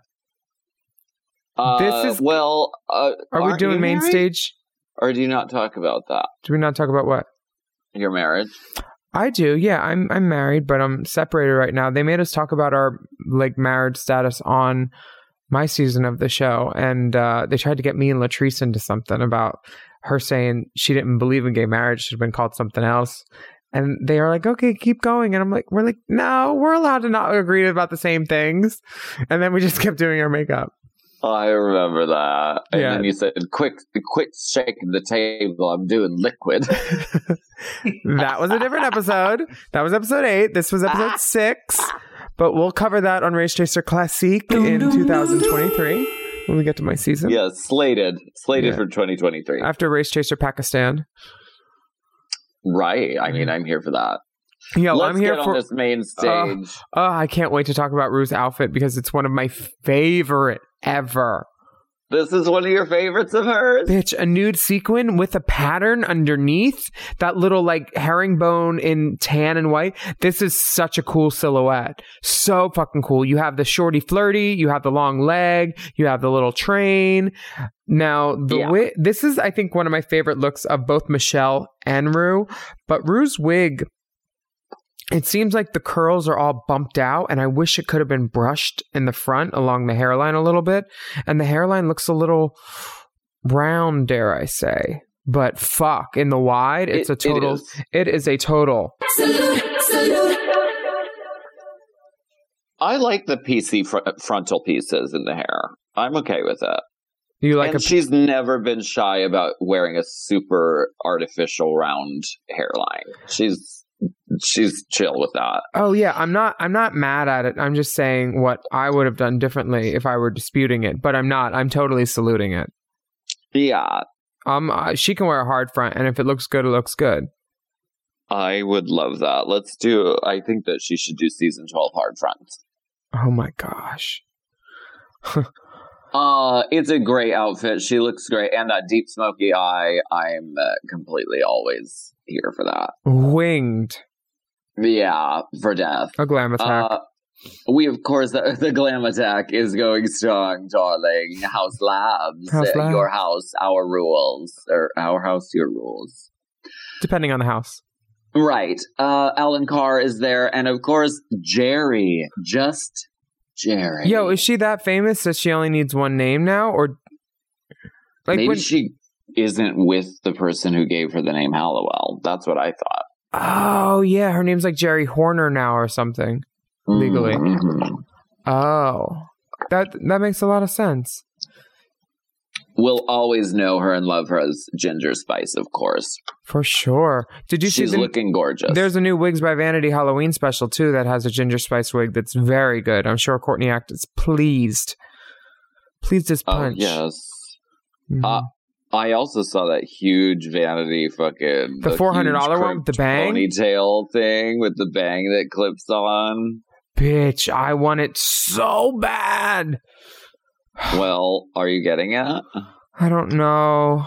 This is well. Are we doing main stage? Or do you not talk about that? Do we not talk about what? Your marriage? I do. Yeah, I'm married, but I'm separated right now. They made us talk about our marriage status on my season of the show, and they tried to get me and Latrice into something about her saying she didn't believe in gay marriage. She'd been called something else. And they are like, okay, keep going. And we're like, no, we're allowed to not agree about the same things. And then we just kept doing our makeup. I remember that. And then you said, quick shaking the table. I'm doing liquid. That was a different episode. That was episode 8. This was episode 6. But we'll cover that on Race Chaser Classique in 2023 when we get to my season. Yeah, slated for 2023. After Race Chaser Pakistan. Right. I mean, I'm here for that. Yeah, Let's I'm here get for on this main stage. I can't wait to talk about Rue's outfit because it's one of my favorite ever. This is one of your favorites of hers? Bitch, a nude sequin with a pattern underneath. That little herringbone in tan and white. This is such a cool silhouette. So fucking cool. You have the shorty flirty. You have the long leg. You have the little train. Now, this is, I think, one of my favorite looks of both Michelle and Rue. But Rue's wig, it seems like the curls are all bumped out, and I wish it could have been brushed in the front along the hairline a little bit. And the hairline looks a little round, dare I say. But fuck, in the wide, it's a total. It is a total. Salute. I like the PC frontal pieces in the hair. I'm okay with it. You like? And she's never been shy about wearing a super artificial round hairline. She's chill with that. Oh yeah, I'm not mad at it. I'm just saying what I would have done differently if I were disputing it, but I'm not. I'm totally saluting it. Yeah. She can wear a hard front, and if it looks good, it looks good. I would love that. I think that she should do season 12 hard fronts. Oh my gosh. It's a great outfit. She looks great. And that deep smoky eye, I'm completely always here for that. Winged. Yeah, for death. A glam attack. We, of course, the glam attack is going strong, darling. House Labs. Your house, our rules. Or our house, your rules. Depending on the house. Right. Alan Carr is there. And, of course, Jerry. Just Jerry. Yo, is she that famous that she only needs one name now? Or maybe she isn't with the person who gave her the name Hallowell. That's what I thought. Oh, yeah. Her name's like Jerry Horner now or something. Legally. Mm-hmm. Oh. That makes a lot of sense. We'll always know her and love her as Ginger Spice, of course. For sure. Did you see she's looking gorgeous. There's a new Wigs by Vanity Halloween special, too, that has a Ginger Spice wig that's very good. I'm sure Courtney Act is pleased. Pleased as punch. Oh, yes. Mm-hmm. I also saw that huge Vanity fucking... The $400 one with the bang? Ponytail thing with the bang that clips on. Bitch, I want it so bad. Well, are you getting it? I don't know.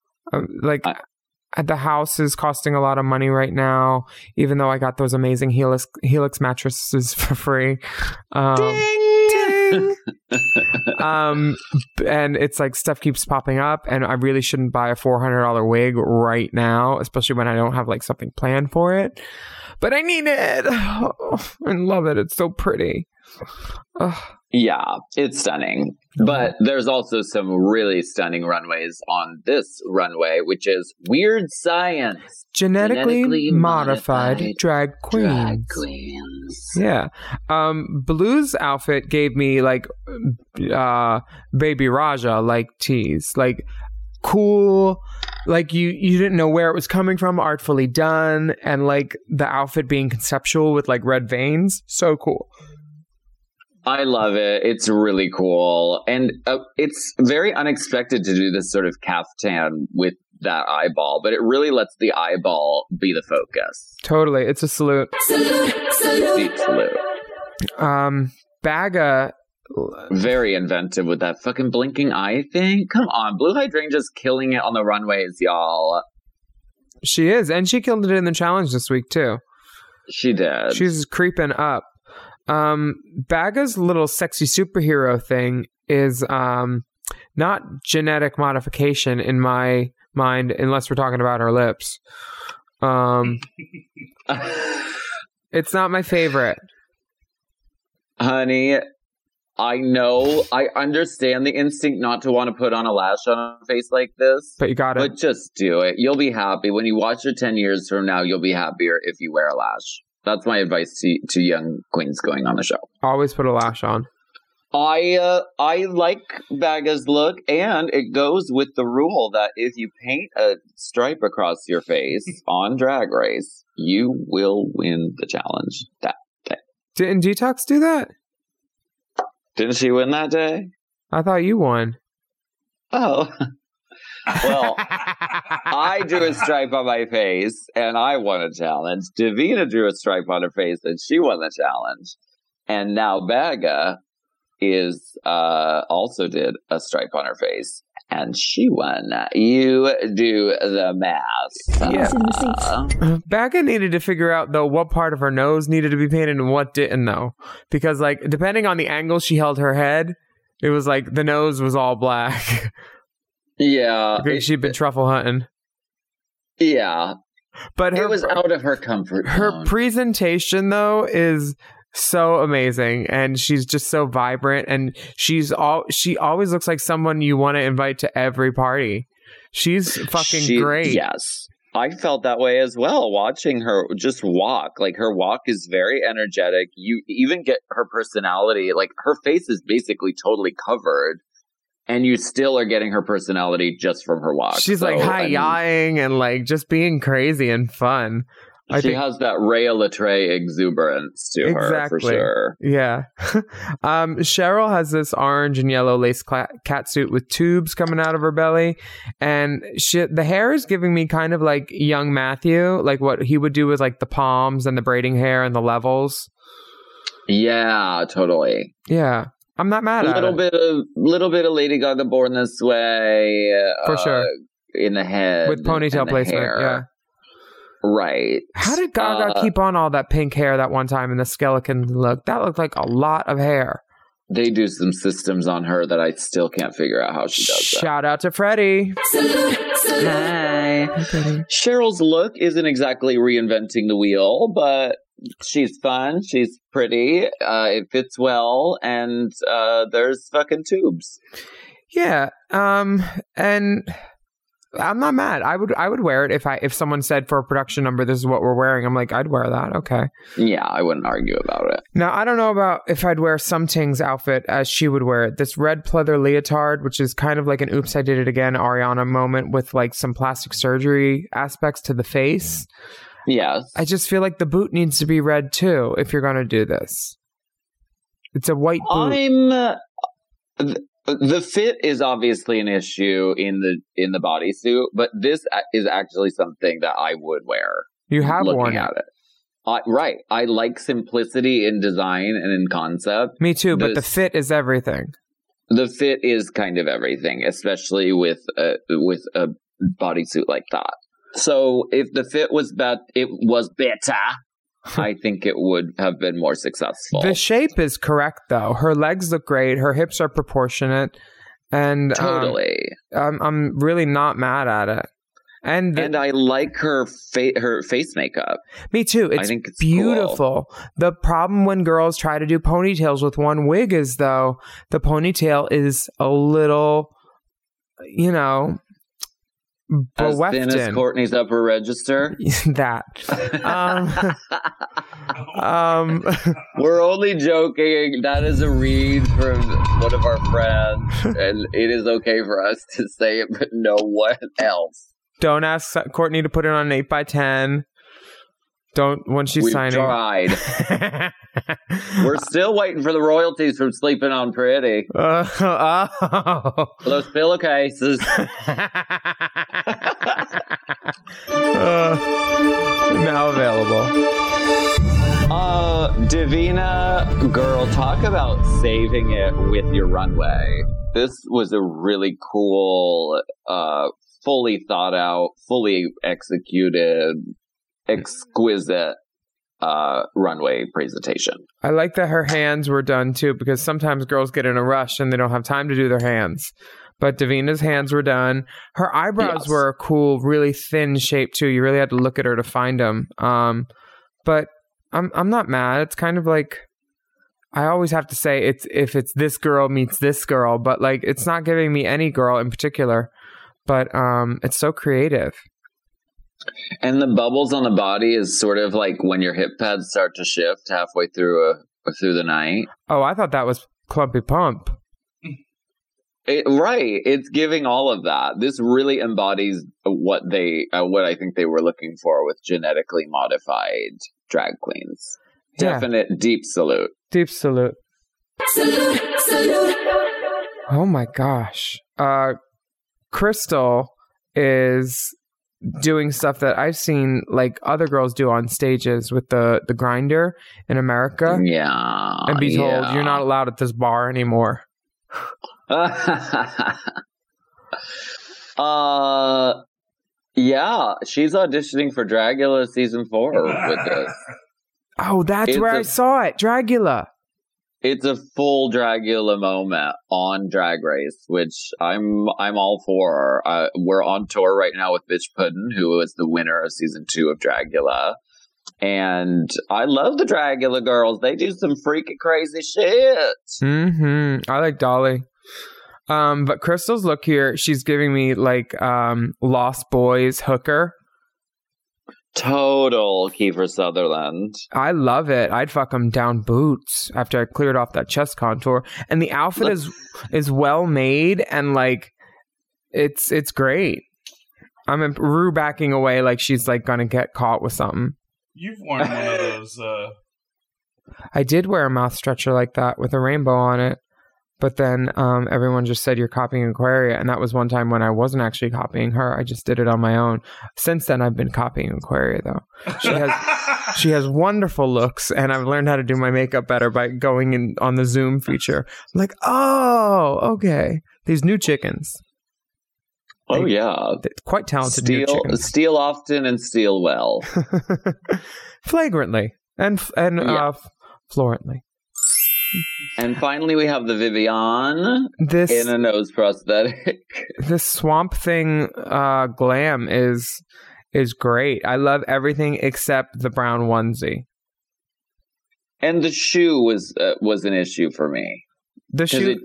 The house is costing a lot of money right now, even though I got those amazing Helix mattresses for free. Ding! And it's like stuff keeps popping up, and I really shouldn't buy a $400 wig right now, especially when I don't have something planned for it. But I need it. Oh, I love it. It's so pretty. Yeah, it's stunning. But there's also some really stunning runways on this runway, which is Weird Science. Genetically modified drag queens. Yeah. Blue's outfit gave me like Baby Raja like tease. Like cool, like you didn't know where it was coming from, artfully done, and like the outfit being conceptual with like red veins. So cool. I love it. It's really cool. And it's very unexpected to do this sort of caftan with that eyeball, but it really lets the eyeball be the focus. Totally. It's a salute. Deep salute. Baga. Very inventive with that fucking blinking eye thing. Come on. Blue Hydrangea's killing it on the runways, y'all. She is. And she killed it in the challenge this week, too. She did. She's creeping up. Baga's little sexy superhero thing is not genetic modification in my mind, unless we're talking about her lips. It's not my favorite. Honey, I know, I understand the instinct not to want to put on a lash on a face like this. But you got it. But just do it. You'll be happy. When you watch her 10 years from now, you'll be happier if you wear a lash. That's my advice to young queens going on the show. Always put a lash on. I like Baga's look, and it goes with the rule that if you paint a stripe across your face on Drag Race, you will win the challenge that day. Didn't Detox do that? Didn't she win that day? I thought you won. Oh. Well, I drew a stripe on my face, and I won a challenge. Davina drew a stripe on her face, and she won the challenge. And now Baga is also did a stripe on her face, and she won. You do the math. Yeah. Baga needed to figure out, though, what part of her nose needed to be painted and what didn't, though. Because, like, depending on the angle she held her head, it was like the nose was all black. Yeah. I think she'd been truffle hunting. Yeah. But it was out of her comfort zone. Her presentation, though, is so amazing, and she's just so vibrant, and she always looks like someone you want to invite to every party. She's fucking great. Yes. I felt that way as well, watching her just walk. Like, her walk is very energetic. You even get her personality. Like, her face is basically totally covered, and you still are getting her personality just from her walk. She's like hi-yahing and like just being crazy and fun. She has that Rhea Latre exuberance to her, for sure. Yeah. Cheryl has this orange and yellow lace catsuit with tubes coming out of her belly. And the hair is giving me kind of like young Matthew, like what he would do with like the palms and the braiding hair and the levels. Yeah, totally. Yeah. I'm not mad at it. Little bit of Lady Gaga Born This Way. For sure. In the head. With ponytail placement, hair. yeah. Right. How did Gaga keep on all that pink hair that one time in the skeleton look? That looked like a lot of hair. They do some systems on her that I still can't figure out how she does that. Shout out to Freddie. Hi. Cheryl's look isn't exactly reinventing the wheel, but she's fun. She's pretty. It fits well. And there's fucking tubes. Yeah. And I'm not mad. I would wear it if someone said for a production number, this is what we're wearing. I'm like, I'd wear that. Okay. Yeah, I wouldn't argue about it. Now, I don't know about if I'd wear Something's outfit as she would wear it. This red pleather leotard, which is kind of like an Oops, I Did It Again Ariana moment with like some plastic surgery aspects to the face. Yes. I just feel like the boot needs to be red too if you're going to do this. It's a white boot. The fit is obviously an issue in the bodysuit, but this is actually something that I would wear. You have worn it. Right. I like simplicity in design and in concept. Me too, but the fit is everything. The fit is kind of everything, especially with a bodysuit like that. So if the fit was better, I think it would have been more successful. The shape is correct, though. Her legs look great. Her hips are proportionate. And totally. I'm really not mad at it. And I like her face makeup. Me too. I think it's beautiful. Cool. The problem when girls try to do ponytails with one wig is, though, the ponytail is a little, as thin as Courtney's upper register. That. We're only joking. That is a read from one of our friends, and it is okay for us to say it, but no one else. Don't ask Courtney to put it on an 8x10. Don't when she's signing. We've tried. We're still waiting for the royalties from Sleeping on Pretty. Those pillowcases. Now available. Davina, girl, talk about saving it with your runway. This was a really cool, fully thought out, fully executed, exquisite runway presentation. I like that her hands were done too, because sometimes girls get in a rush and they don't have time to do their hands. But Davina's hands were done. Her eyebrows were a cool, really thin shape too. You really had to look at her to find them. But I'm not mad. It's kind of like, I always have to say if it's this girl meets this girl, but like it's not giving me any girl in particular. But it's so creative. And the bubbles on the body is sort of like when your hip pads start to shift halfway through the night. Oh, I thought that was Clumpy Pump. Right. It's giving all of that. This really embodies what I think they were looking for with genetically modified drag queens. Yeah. Definite deep salute. Deep salute. Salute, salute. Oh my gosh. Crystal is doing stuff that I've seen like other girls do on stages with the grinder in America. Yeah. And be told you're not allowed at this bar anymore. Yeah, she's auditioning for Dragula season 4 with this. Oh, that's where I saw it. Dragula. It's a full Dragula moment on Drag Race, which I'm all for. We're on tour right now with Bitch Puddin', who is the winner of season 2 of Dragula. And I love the Dragula girls. They do some freaking crazy shit. Mm-hmm. I like Dolly. But Crystal's look here, she's giving me like Lost Boys hooker. Total Kiefer Sutherland. I love it. I'd fuck him down boots after I cleared off that chest contour. And the outfit is well made and like it's great. I'm Rue backing away like she's like gonna get caught with something. You've worn one of those. I did wear a mouth stretcher like that with a rainbow on it. But then everyone just said you're copying Aquaria. And that was one time when I wasn't actually copying her. I just did it on my own. Since then, I've been copying Aquaria, though. She has wonderful looks. And I've learned how to do my makeup better by going in on the Zoom feature. I'm like, oh, okay. These new chickens. Oh, yeah. Quite talented new chickens. Steal often and steal well. Flagrantly. And florently. And finally, we have the Vivian in a nose prosthetic. This Swamp Thing glam is great. I love everything except the brown onesie. And the shoe was an issue for me. The shoe.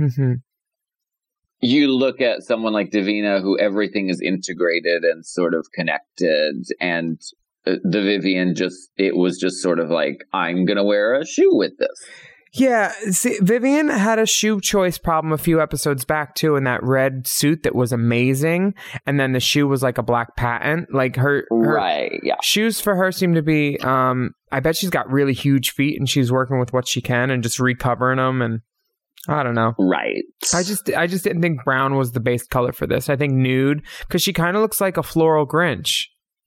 You look at someone like Davina, who everything is integrated and sort of connected, and the Vivian it was just sort of like, I'm gonna wear a shoe with this. Yeah, see, Vivian had a shoe choice problem a few episodes back, too, in that red suit that was amazing. And then the shoe was like a black patent. Like her shoes for her seem to be, I bet she's got really huge feet and she's working with what she can and just recovering them. And I don't know. Right. I just didn't think brown was the base color for this. I think nude, because she kind of looks like a floral Grinch.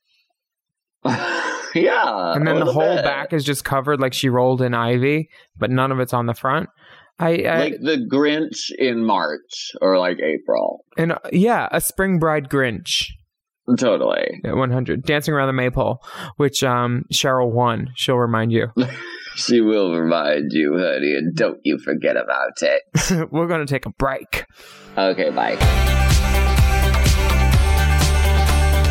Yeah. And then the whole back is just covered like she rolled in ivy, but none of it's on the front. Like the Grinch in March or like April. And a spring bride Grinch. Totally. At 100. Dancing Around the Maypole, which Cheryl won. She'll remind you. She will remind you, honey, and don't you forget about it. We're going to take a break. Okay, bye.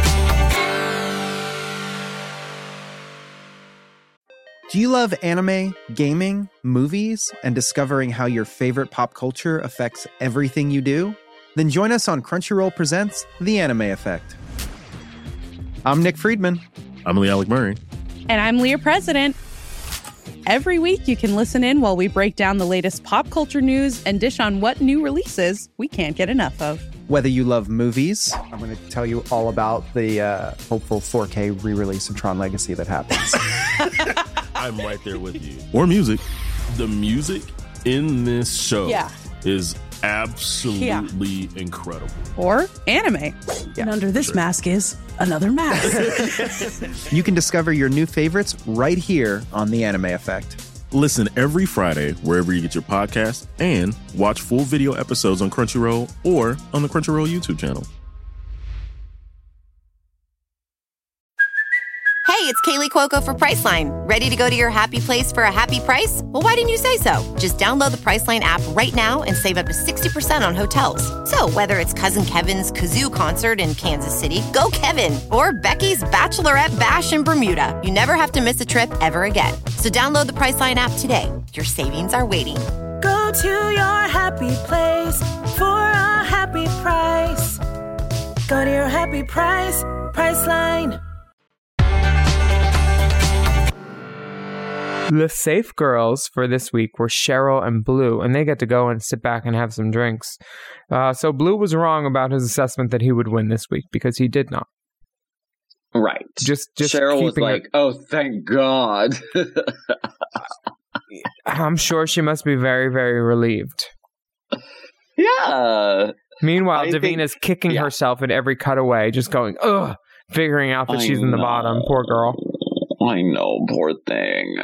Do you love anime, gaming, movies, and discovering how your favorite pop culture affects everything you do? Then join us on Crunchyroll Presents The Anime Effect. I'm Nick Friedman. I'm Lee Alec Murray. And I'm Leah President. Every week you can listen in while we break down the latest pop culture news and dish on what new releases we can't get enough of. Whether you love movies, I'm going to tell you all about the hopeful 4K re-release of Tron Legacy that happens. I'm right there with you. Or music. The music in this show is absolutely incredible. Or anime. And under this mask is another mask. You can discover your new favorites right here on The Anime Effect. Listen every Friday wherever you get your podcasts and watch full video episodes on Crunchyroll or on the Crunchyroll YouTube channel. Hey, it's Kaylee Cuoco for Priceline. Ready to go to your happy place for a happy price? Well, why didn't you say so? Just download the Priceline app right now and save up to 60% on hotels. So whether it's Cousin Kevin's Kazoo Concert in Kansas City, go Kevin, or Becky's Bachelorette Bash in Bermuda, you never have to miss a trip ever again. So download the Priceline app today. Your savings are waiting. Go to your happy place for a happy price. Go to your happy price, Priceline. The safe girls for this week were Cheryl and Blue, and they get to go and sit back and have some drinks. So Blue was wrong about his assessment that he would win this week because he did not. Right. Just Cheryl was like, oh, thank God. I'm sure she must be very, very relieved. Yeah. Meanwhile, Davina's kicking herself at every cutaway, just going, ugh, figuring out that she's in the bottom. Poor girl. I know, poor thing.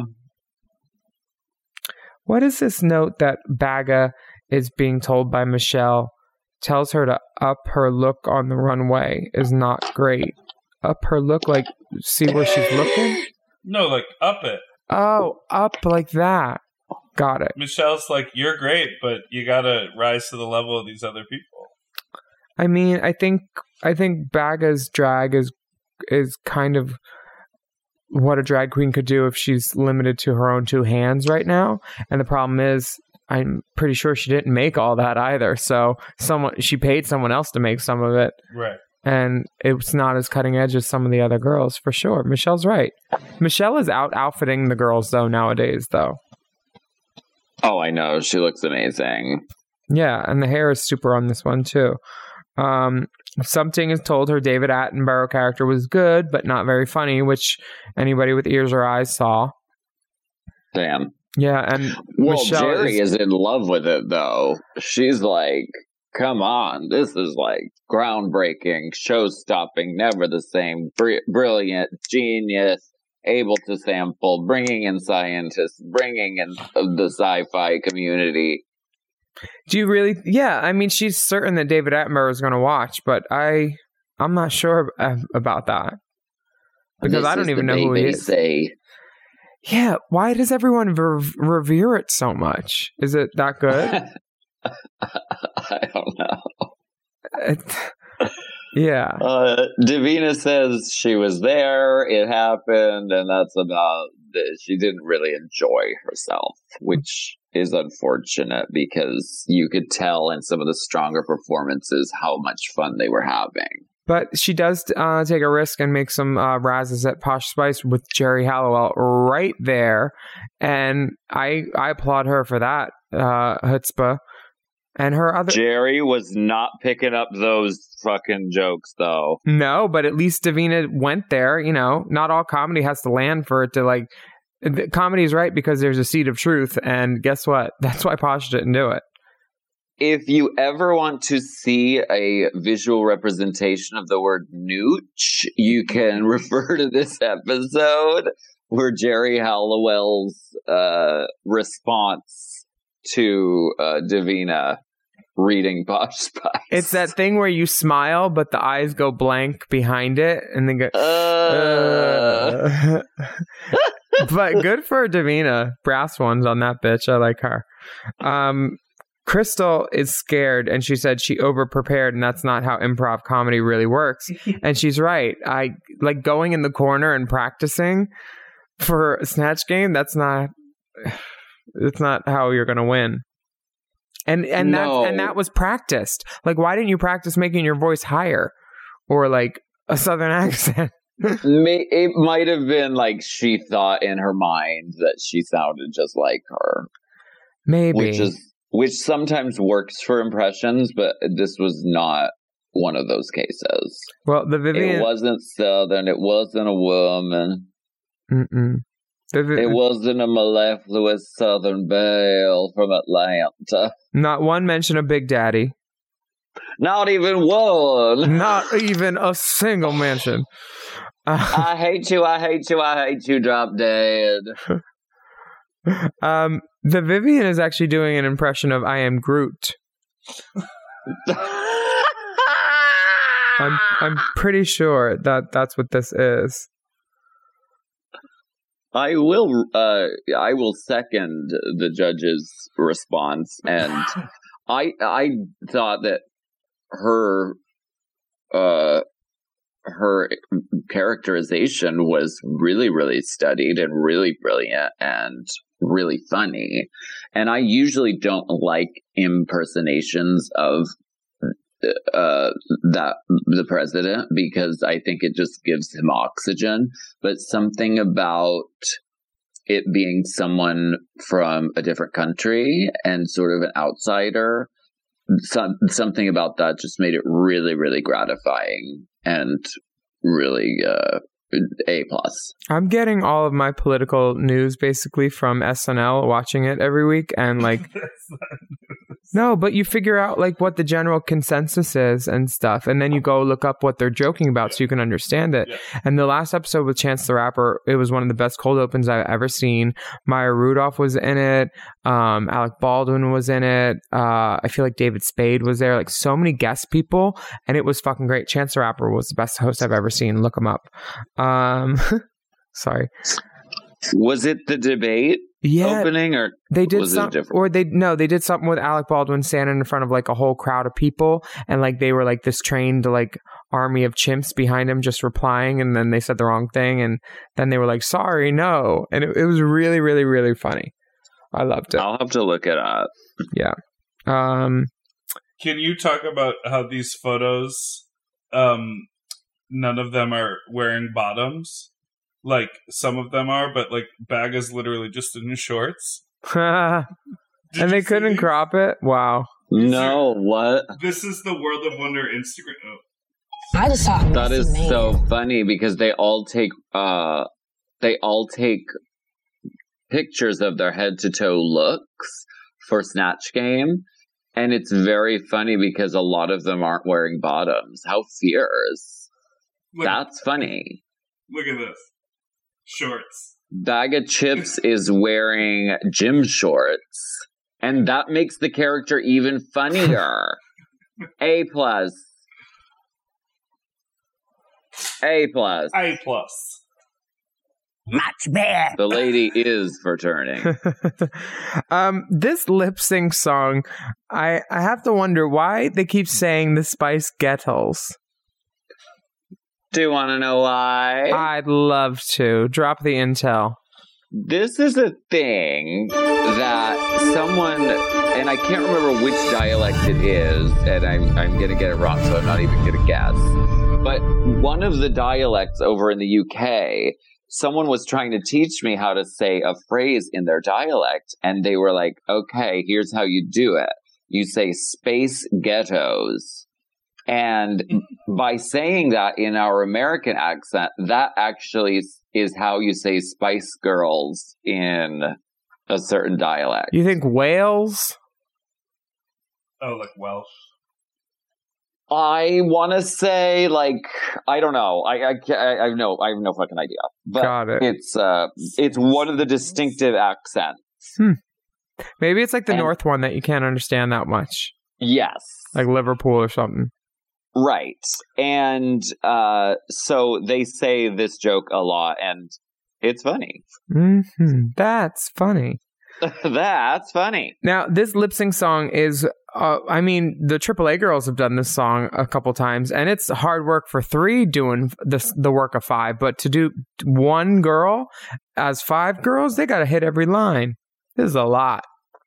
What is this note that Baga is being told by Michelle? Tells her to up her look on the runway is not great. Up her look, like, see where she's looking? No, like, up it. Oh, up like that. Got it. Michelle's like, you're great, but you gotta rise to the level of these other people. I mean, I think Baga's drag is kind of what a drag queen could do if she's limited to her own two hands right now. And the problem is, I'm pretty sure she didn't make all that either. So she paid someone else to make some of it. Right. And it's not as cutting edge as some of the other girls, for sure. Michelle's right. Michelle is out outfitting the girls, though, nowadays, though. Oh, I know. She looks amazing. Yeah, and the hair is super on this one, too. Something is told her David Attenborough character was good, but not very funny, which anybody with ears or eyes saw. Damn. Yeah, and Michelle Jerry is in love with it, though. She's like, come on, this is like groundbreaking, show-stopping, never the same, brilliant, genius, able to sample, bringing in scientists, bringing in the sci-fi community. Do you really? Yeah, I mean, she's certain that David Attenborough is going to watch, but I'm not sure about that because I don't even know who he is. Yeah, why does everyone revere it so much? Is it that good? I don't know. Yeah. Davina says she was there, it happened, and that's about it. She didn't really enjoy herself, which is unfortunate because you could tell in some of the stronger performances how much fun they were having. But she does take a risk and make some razzes at Posh Spice with Jerry Halliwell right there. And I applaud her for that chutzpah. And her other Jerry was not picking up those fucking jokes, though. No, but at least Davina went there. You know, not all comedy has to land for it to like. Comedy is right because there's a seed of truth, and guess what? That's why Posh didn't do it. If you ever want to see a visual representation of the word nooch, you can refer to this episode where Jerry Halliwell's response to Davina reading Posh Spice. It's that thing where you smile, but the eyes go blank behind it, and then go. But good for Davina. Brass ones on that bitch. I like her. Crystal is scared, and she said she over-prepared, and that's not how improv comedy really works. And she's right. I like going in the corner and practicing. for Snatch Game, it's not how you're gonna win. And that was practiced. Like, why didn't you practice making your voice higher or like a Southern accent? It might have been like she thought in her mind that she sounded just like her. Maybe. Which sometimes works for impressions, but this was not one of those cases. Well, it wasn't Southern. It wasn't a woman. It wasn't a mellifluous Southern belle from Atlanta. Not one mention of Big Daddy. Not even one. Not even a single mention. I hate you, I hate you, I hate you, drop dead. The Vivian is actually doing an impression of I Am Groot. I'm pretty sure that's what this is. I will second the judge's response, and I thought that her characterization was really, really studied and really brilliant and really funny. And I usually don't like impersonations of the president because I think it just gives him oxygen. But something about it being someone from a different country and sort of an outsider, something about that just made it really, really gratifying and really A+. I'm getting all of my political news basically from SNL, watching it every week, and like no, but you figure out like what the general consensus is and stuff, and then you go look up what they're joking about so you can understand it. And the last episode with Chance the Rapper, it was one of the best cold opens I've ever seen. Maya Rudolph was in it. Alec Baldwin was in it. I feel like David Spade was there. Like so many guest people, and it was fucking great. Chance the Rapper was the best host I've ever seen. Look him up. Sorry. Was it the debate opening, or they did was it different? Or they did something with Alec Baldwin standing in front of like a whole crowd of people, and like they were like this trained like army of chimps behind him just replying, and then they said the wrong thing, and then they were like, sorry, no. And it was really, really, really funny. I loved it. I'll have to look it up. Yeah. Can you talk about how these photos, none of them are wearing bottoms? Like, some of them are, but, like, Bag is literally just in shorts. And they couldn't crop it? Wow. No, what? This is the World of Wonder Instagram. Oh. I just thought that is so funny because they all take pictures of their head-to-toe looks for Snatch Game. And it's very funny because a lot of them aren't wearing bottoms. How fierce. That's funny. Look at this. Shorts. Bag of Chips is wearing gym shorts, and that makes the character even funnier. A+. A+. A+. Much better. The lady is for turning. This lip sync song, I have to wonder why they keep saying the Spice Girls. Do you want to know why? I'd love to. Drop the intel. This is a thing that someone, and I can't remember which dialect it is, and I'm going to get it wrong, so I'm not even going to guess. But one of the dialects over in the UK, someone was trying to teach me how to say a phrase in their dialect, and they were like, okay, here's how you do it. You say space ghettos. And by saying that in our American accent, that actually is how you say Spice Girls in a certain dialect. You think Wales? Oh, like Welsh? I want to say, like, I don't know. I have no fucking idea. But got it. It's one of the distinctive accents. Maybe it's like the North one that you can't understand that much. Yes. Like Liverpool or something. Right. And so they say this joke a lot, and it's funny. That's funny. That's funny. Now, this lip sync song is, the AAA girls have done this song a couple times, and it's hard work for 3 doing the work of 5. But to do one girl as 5 girls, they got to hit every line. This is a lot.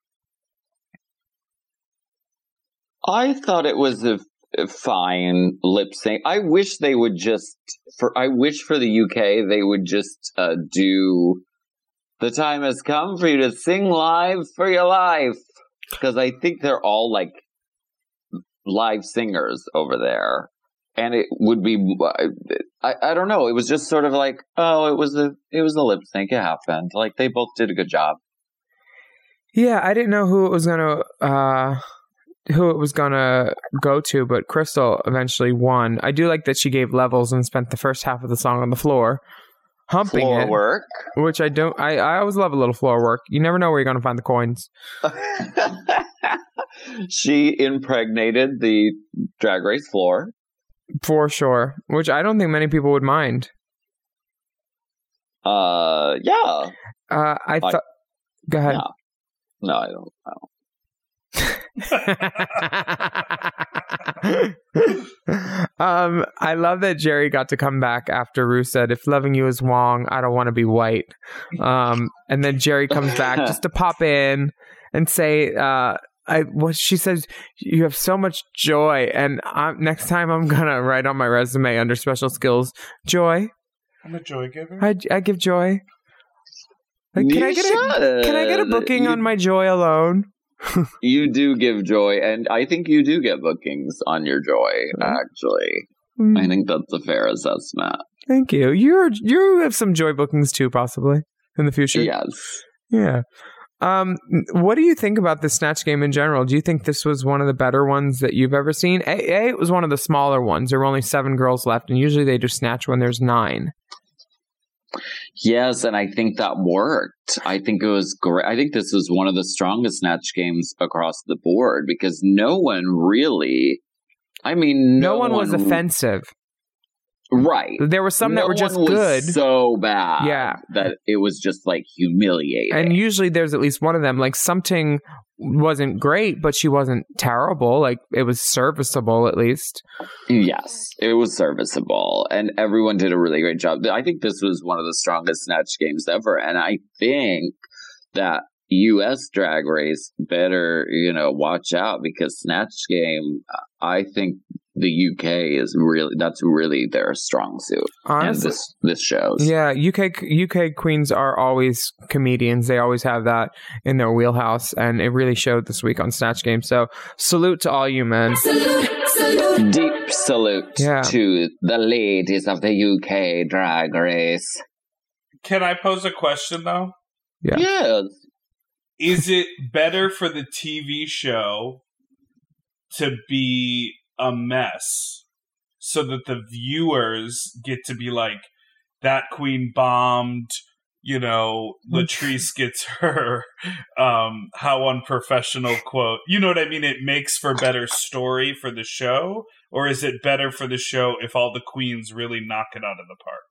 I thought it was a fine lip sync. I wish they would for the UK, they would just do "The Time Has Come for You to Sing Live for Your Life," because I think they're all like live singers over there, and it would be I don't know. It was just sort of like, oh, it was a lip sync. It happened. Like they both did a good job. Yeah, I didn't know who it was gonna go to, but Crystal eventually won. I do like that she gave levels and spent the first half of the song on the floor humping floor work, which I don't. I always love a little floor work. You never know where you're going to find the coins. She impregnated the Drag Race floor for sure, which I don't think many people would mind. Yeah. I thought. Go ahead. No, I don't. I love that Jerry got to come back after Ru said, "If loving you is wrong, I don't want to be white." And then Jerry comes back just to pop in and say, she says, "You have so much joy." And next time I'm gonna write on my resume under special skills, joy. I'm a joy giver. I give joy. Like, can I get a booking on my joy alone? You do give joy, and I think you do get bookings on your joy, actually. I think that's a fair assessment. Thank you. You have some joy bookings too, possibly, in the future. Yes. Yeah. What do you think about the Snatch Game in general? Do you think this was one of the better ones that you've ever seen? It was one of the smaller ones. There were only 7 girls left, and usually they do Snatch when there's 9. Yes, and I think that worked. I think it was great. I think this was one of the strongest Snatch Games across the board because no one really, no one was offensive. Right. There were some that were just good. So bad. Yeah. That it was just like humiliating. And usually there's at least one of them. Like something wasn't great, but she wasn't terrible. Like it was serviceable at least. Yes, it was serviceable. And everyone did a really great job. I think this was one of the strongest Snatch Games ever. And I think that US Drag Race better, watch out because Snatch Game, I think the UK that's really their strong suit. Honestly, and this shows. Yeah, UK queens are always comedians. They always have that in their wheelhouse, and it really showed this week on Snatch Game. So salute to all you men. Salute. Deep salute to the ladies of the UK Drag Race. Can I pose a question though? Yeah. Yes. Is it better for the TV show to be a mess so that the viewers get to be like, that queen bombed, Latrice gets her how unprofessional quote, you know what I mean? It makes for better story for the show? Or is it better for the show if all the queens really knock it out of the park?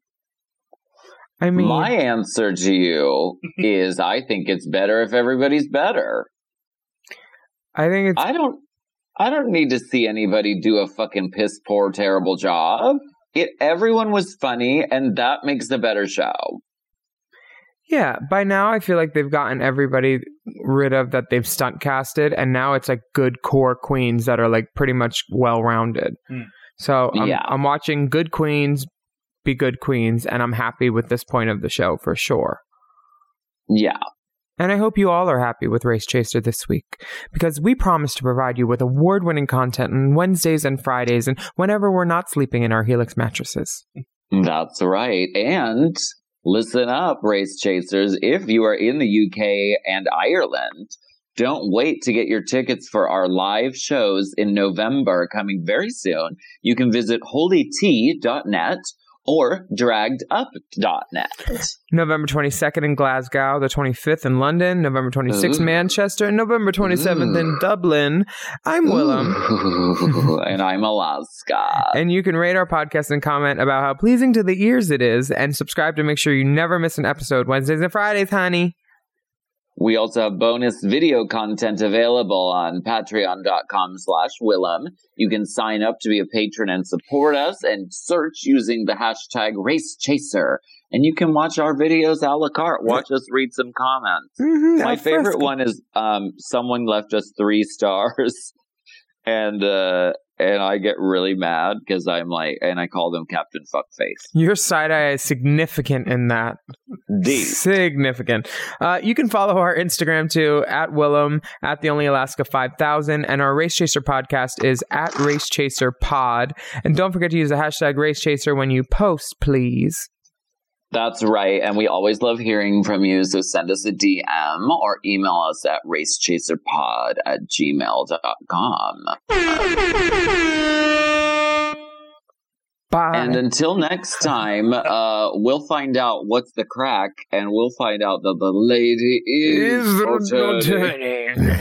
My answer to you is I think it's better if everybody's better. I think it's... I don't need to see anybody do a fucking piss poor terrible job. Everyone was funny, and that makes a better show. Yeah, by now I feel like they've gotten everybody rid of that they've stunt casted, and now it's like good core queens that are like pretty much well-rounded. So I'm watching good queens be good queens, and I'm happy with this point of the show for sure. Yeah. And I hope you all are happy with Race Chaser this week, because we promise to provide you with award-winning content on Wednesdays and Fridays and whenever we're not sleeping in our Helix mattresses. That's right. And listen up, Race Chasers. If you are in the UK and Ireland, don't wait to get your tickets for our live shows in November coming very soon. You can visit holyt.net or draggedup.net. November 22nd in Glasgow, the 25th in London, November 26th in Manchester, and November 27th in Dublin. I'm Willem. And I'm Alaska. And you can rate our podcast and comment about how pleasing to the ears it is, and subscribe to make sure you never miss an episode Wednesdays and Fridays, honey. We also have bonus video content available on patreon.com/Willem. You can sign up to be a patron and support us and search using the hashtag RaceChaser. And you can watch our videos a la carte. Watch us read some comments. My favorite one is someone left us 3 stars. And I get really mad because I'm like, and I call them Captain Fuckface. Your side eye is significant in that. Deep. Significant. You can follow our Instagram too, at Willem, at The Only Alaska 5000, and our Race Chaser podcast is at Race Chaser Pod. And don't forget to use the hashtag Race Chaser when you post, please. That's right. And we always love hearing from you. So send us a DM or email us at racechaserpod@gmail.com. Bye. And until next time, we'll find out what's the crack, and we'll find out that the lady is returning.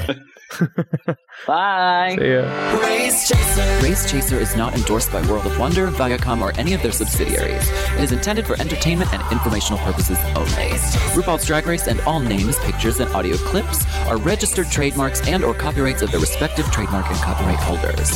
Bye. See ya. Race Chaser. Race Chaser is not endorsed by World of Wonder, Viacom, or any of their subsidiaries. It is intended for entertainment and informational purposes only. RuPaul's Drag Race and all names, pictures, and audio clips are registered trademarks and or copyrights of their respective trademark and copyright holders.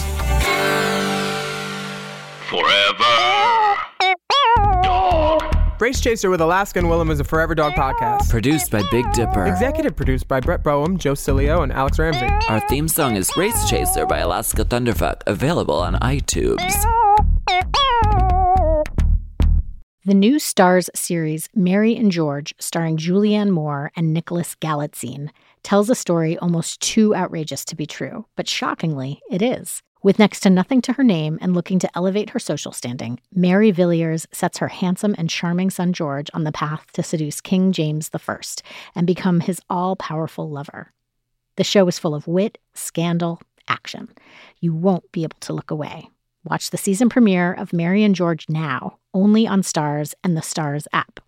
Forever Dog. Race Chaser with Alaska and Willem is a Forever Dog podcast. Produced by Big Dipper. Executive produced by Brett Boehm, Joe Cilio, and Alex Ramsey. Our theme song is Race Chaser by Alaska Thunderfuck, available on iTunes. The new Starz series Mary and George, starring Julianne Moore and Nicholas Galitzine, tells a story almost too outrageous to be true, but shockingly, it is. With next to nothing to her name and looking to elevate her social standing, Mary Villiers sets her handsome and charming son George on the path to seduce King James I and become his all-powerful lover. The show is full of wit, scandal, action. You won't be able to look away. Watch the season premiere of Mary and George now, only on Starz and the Starz app.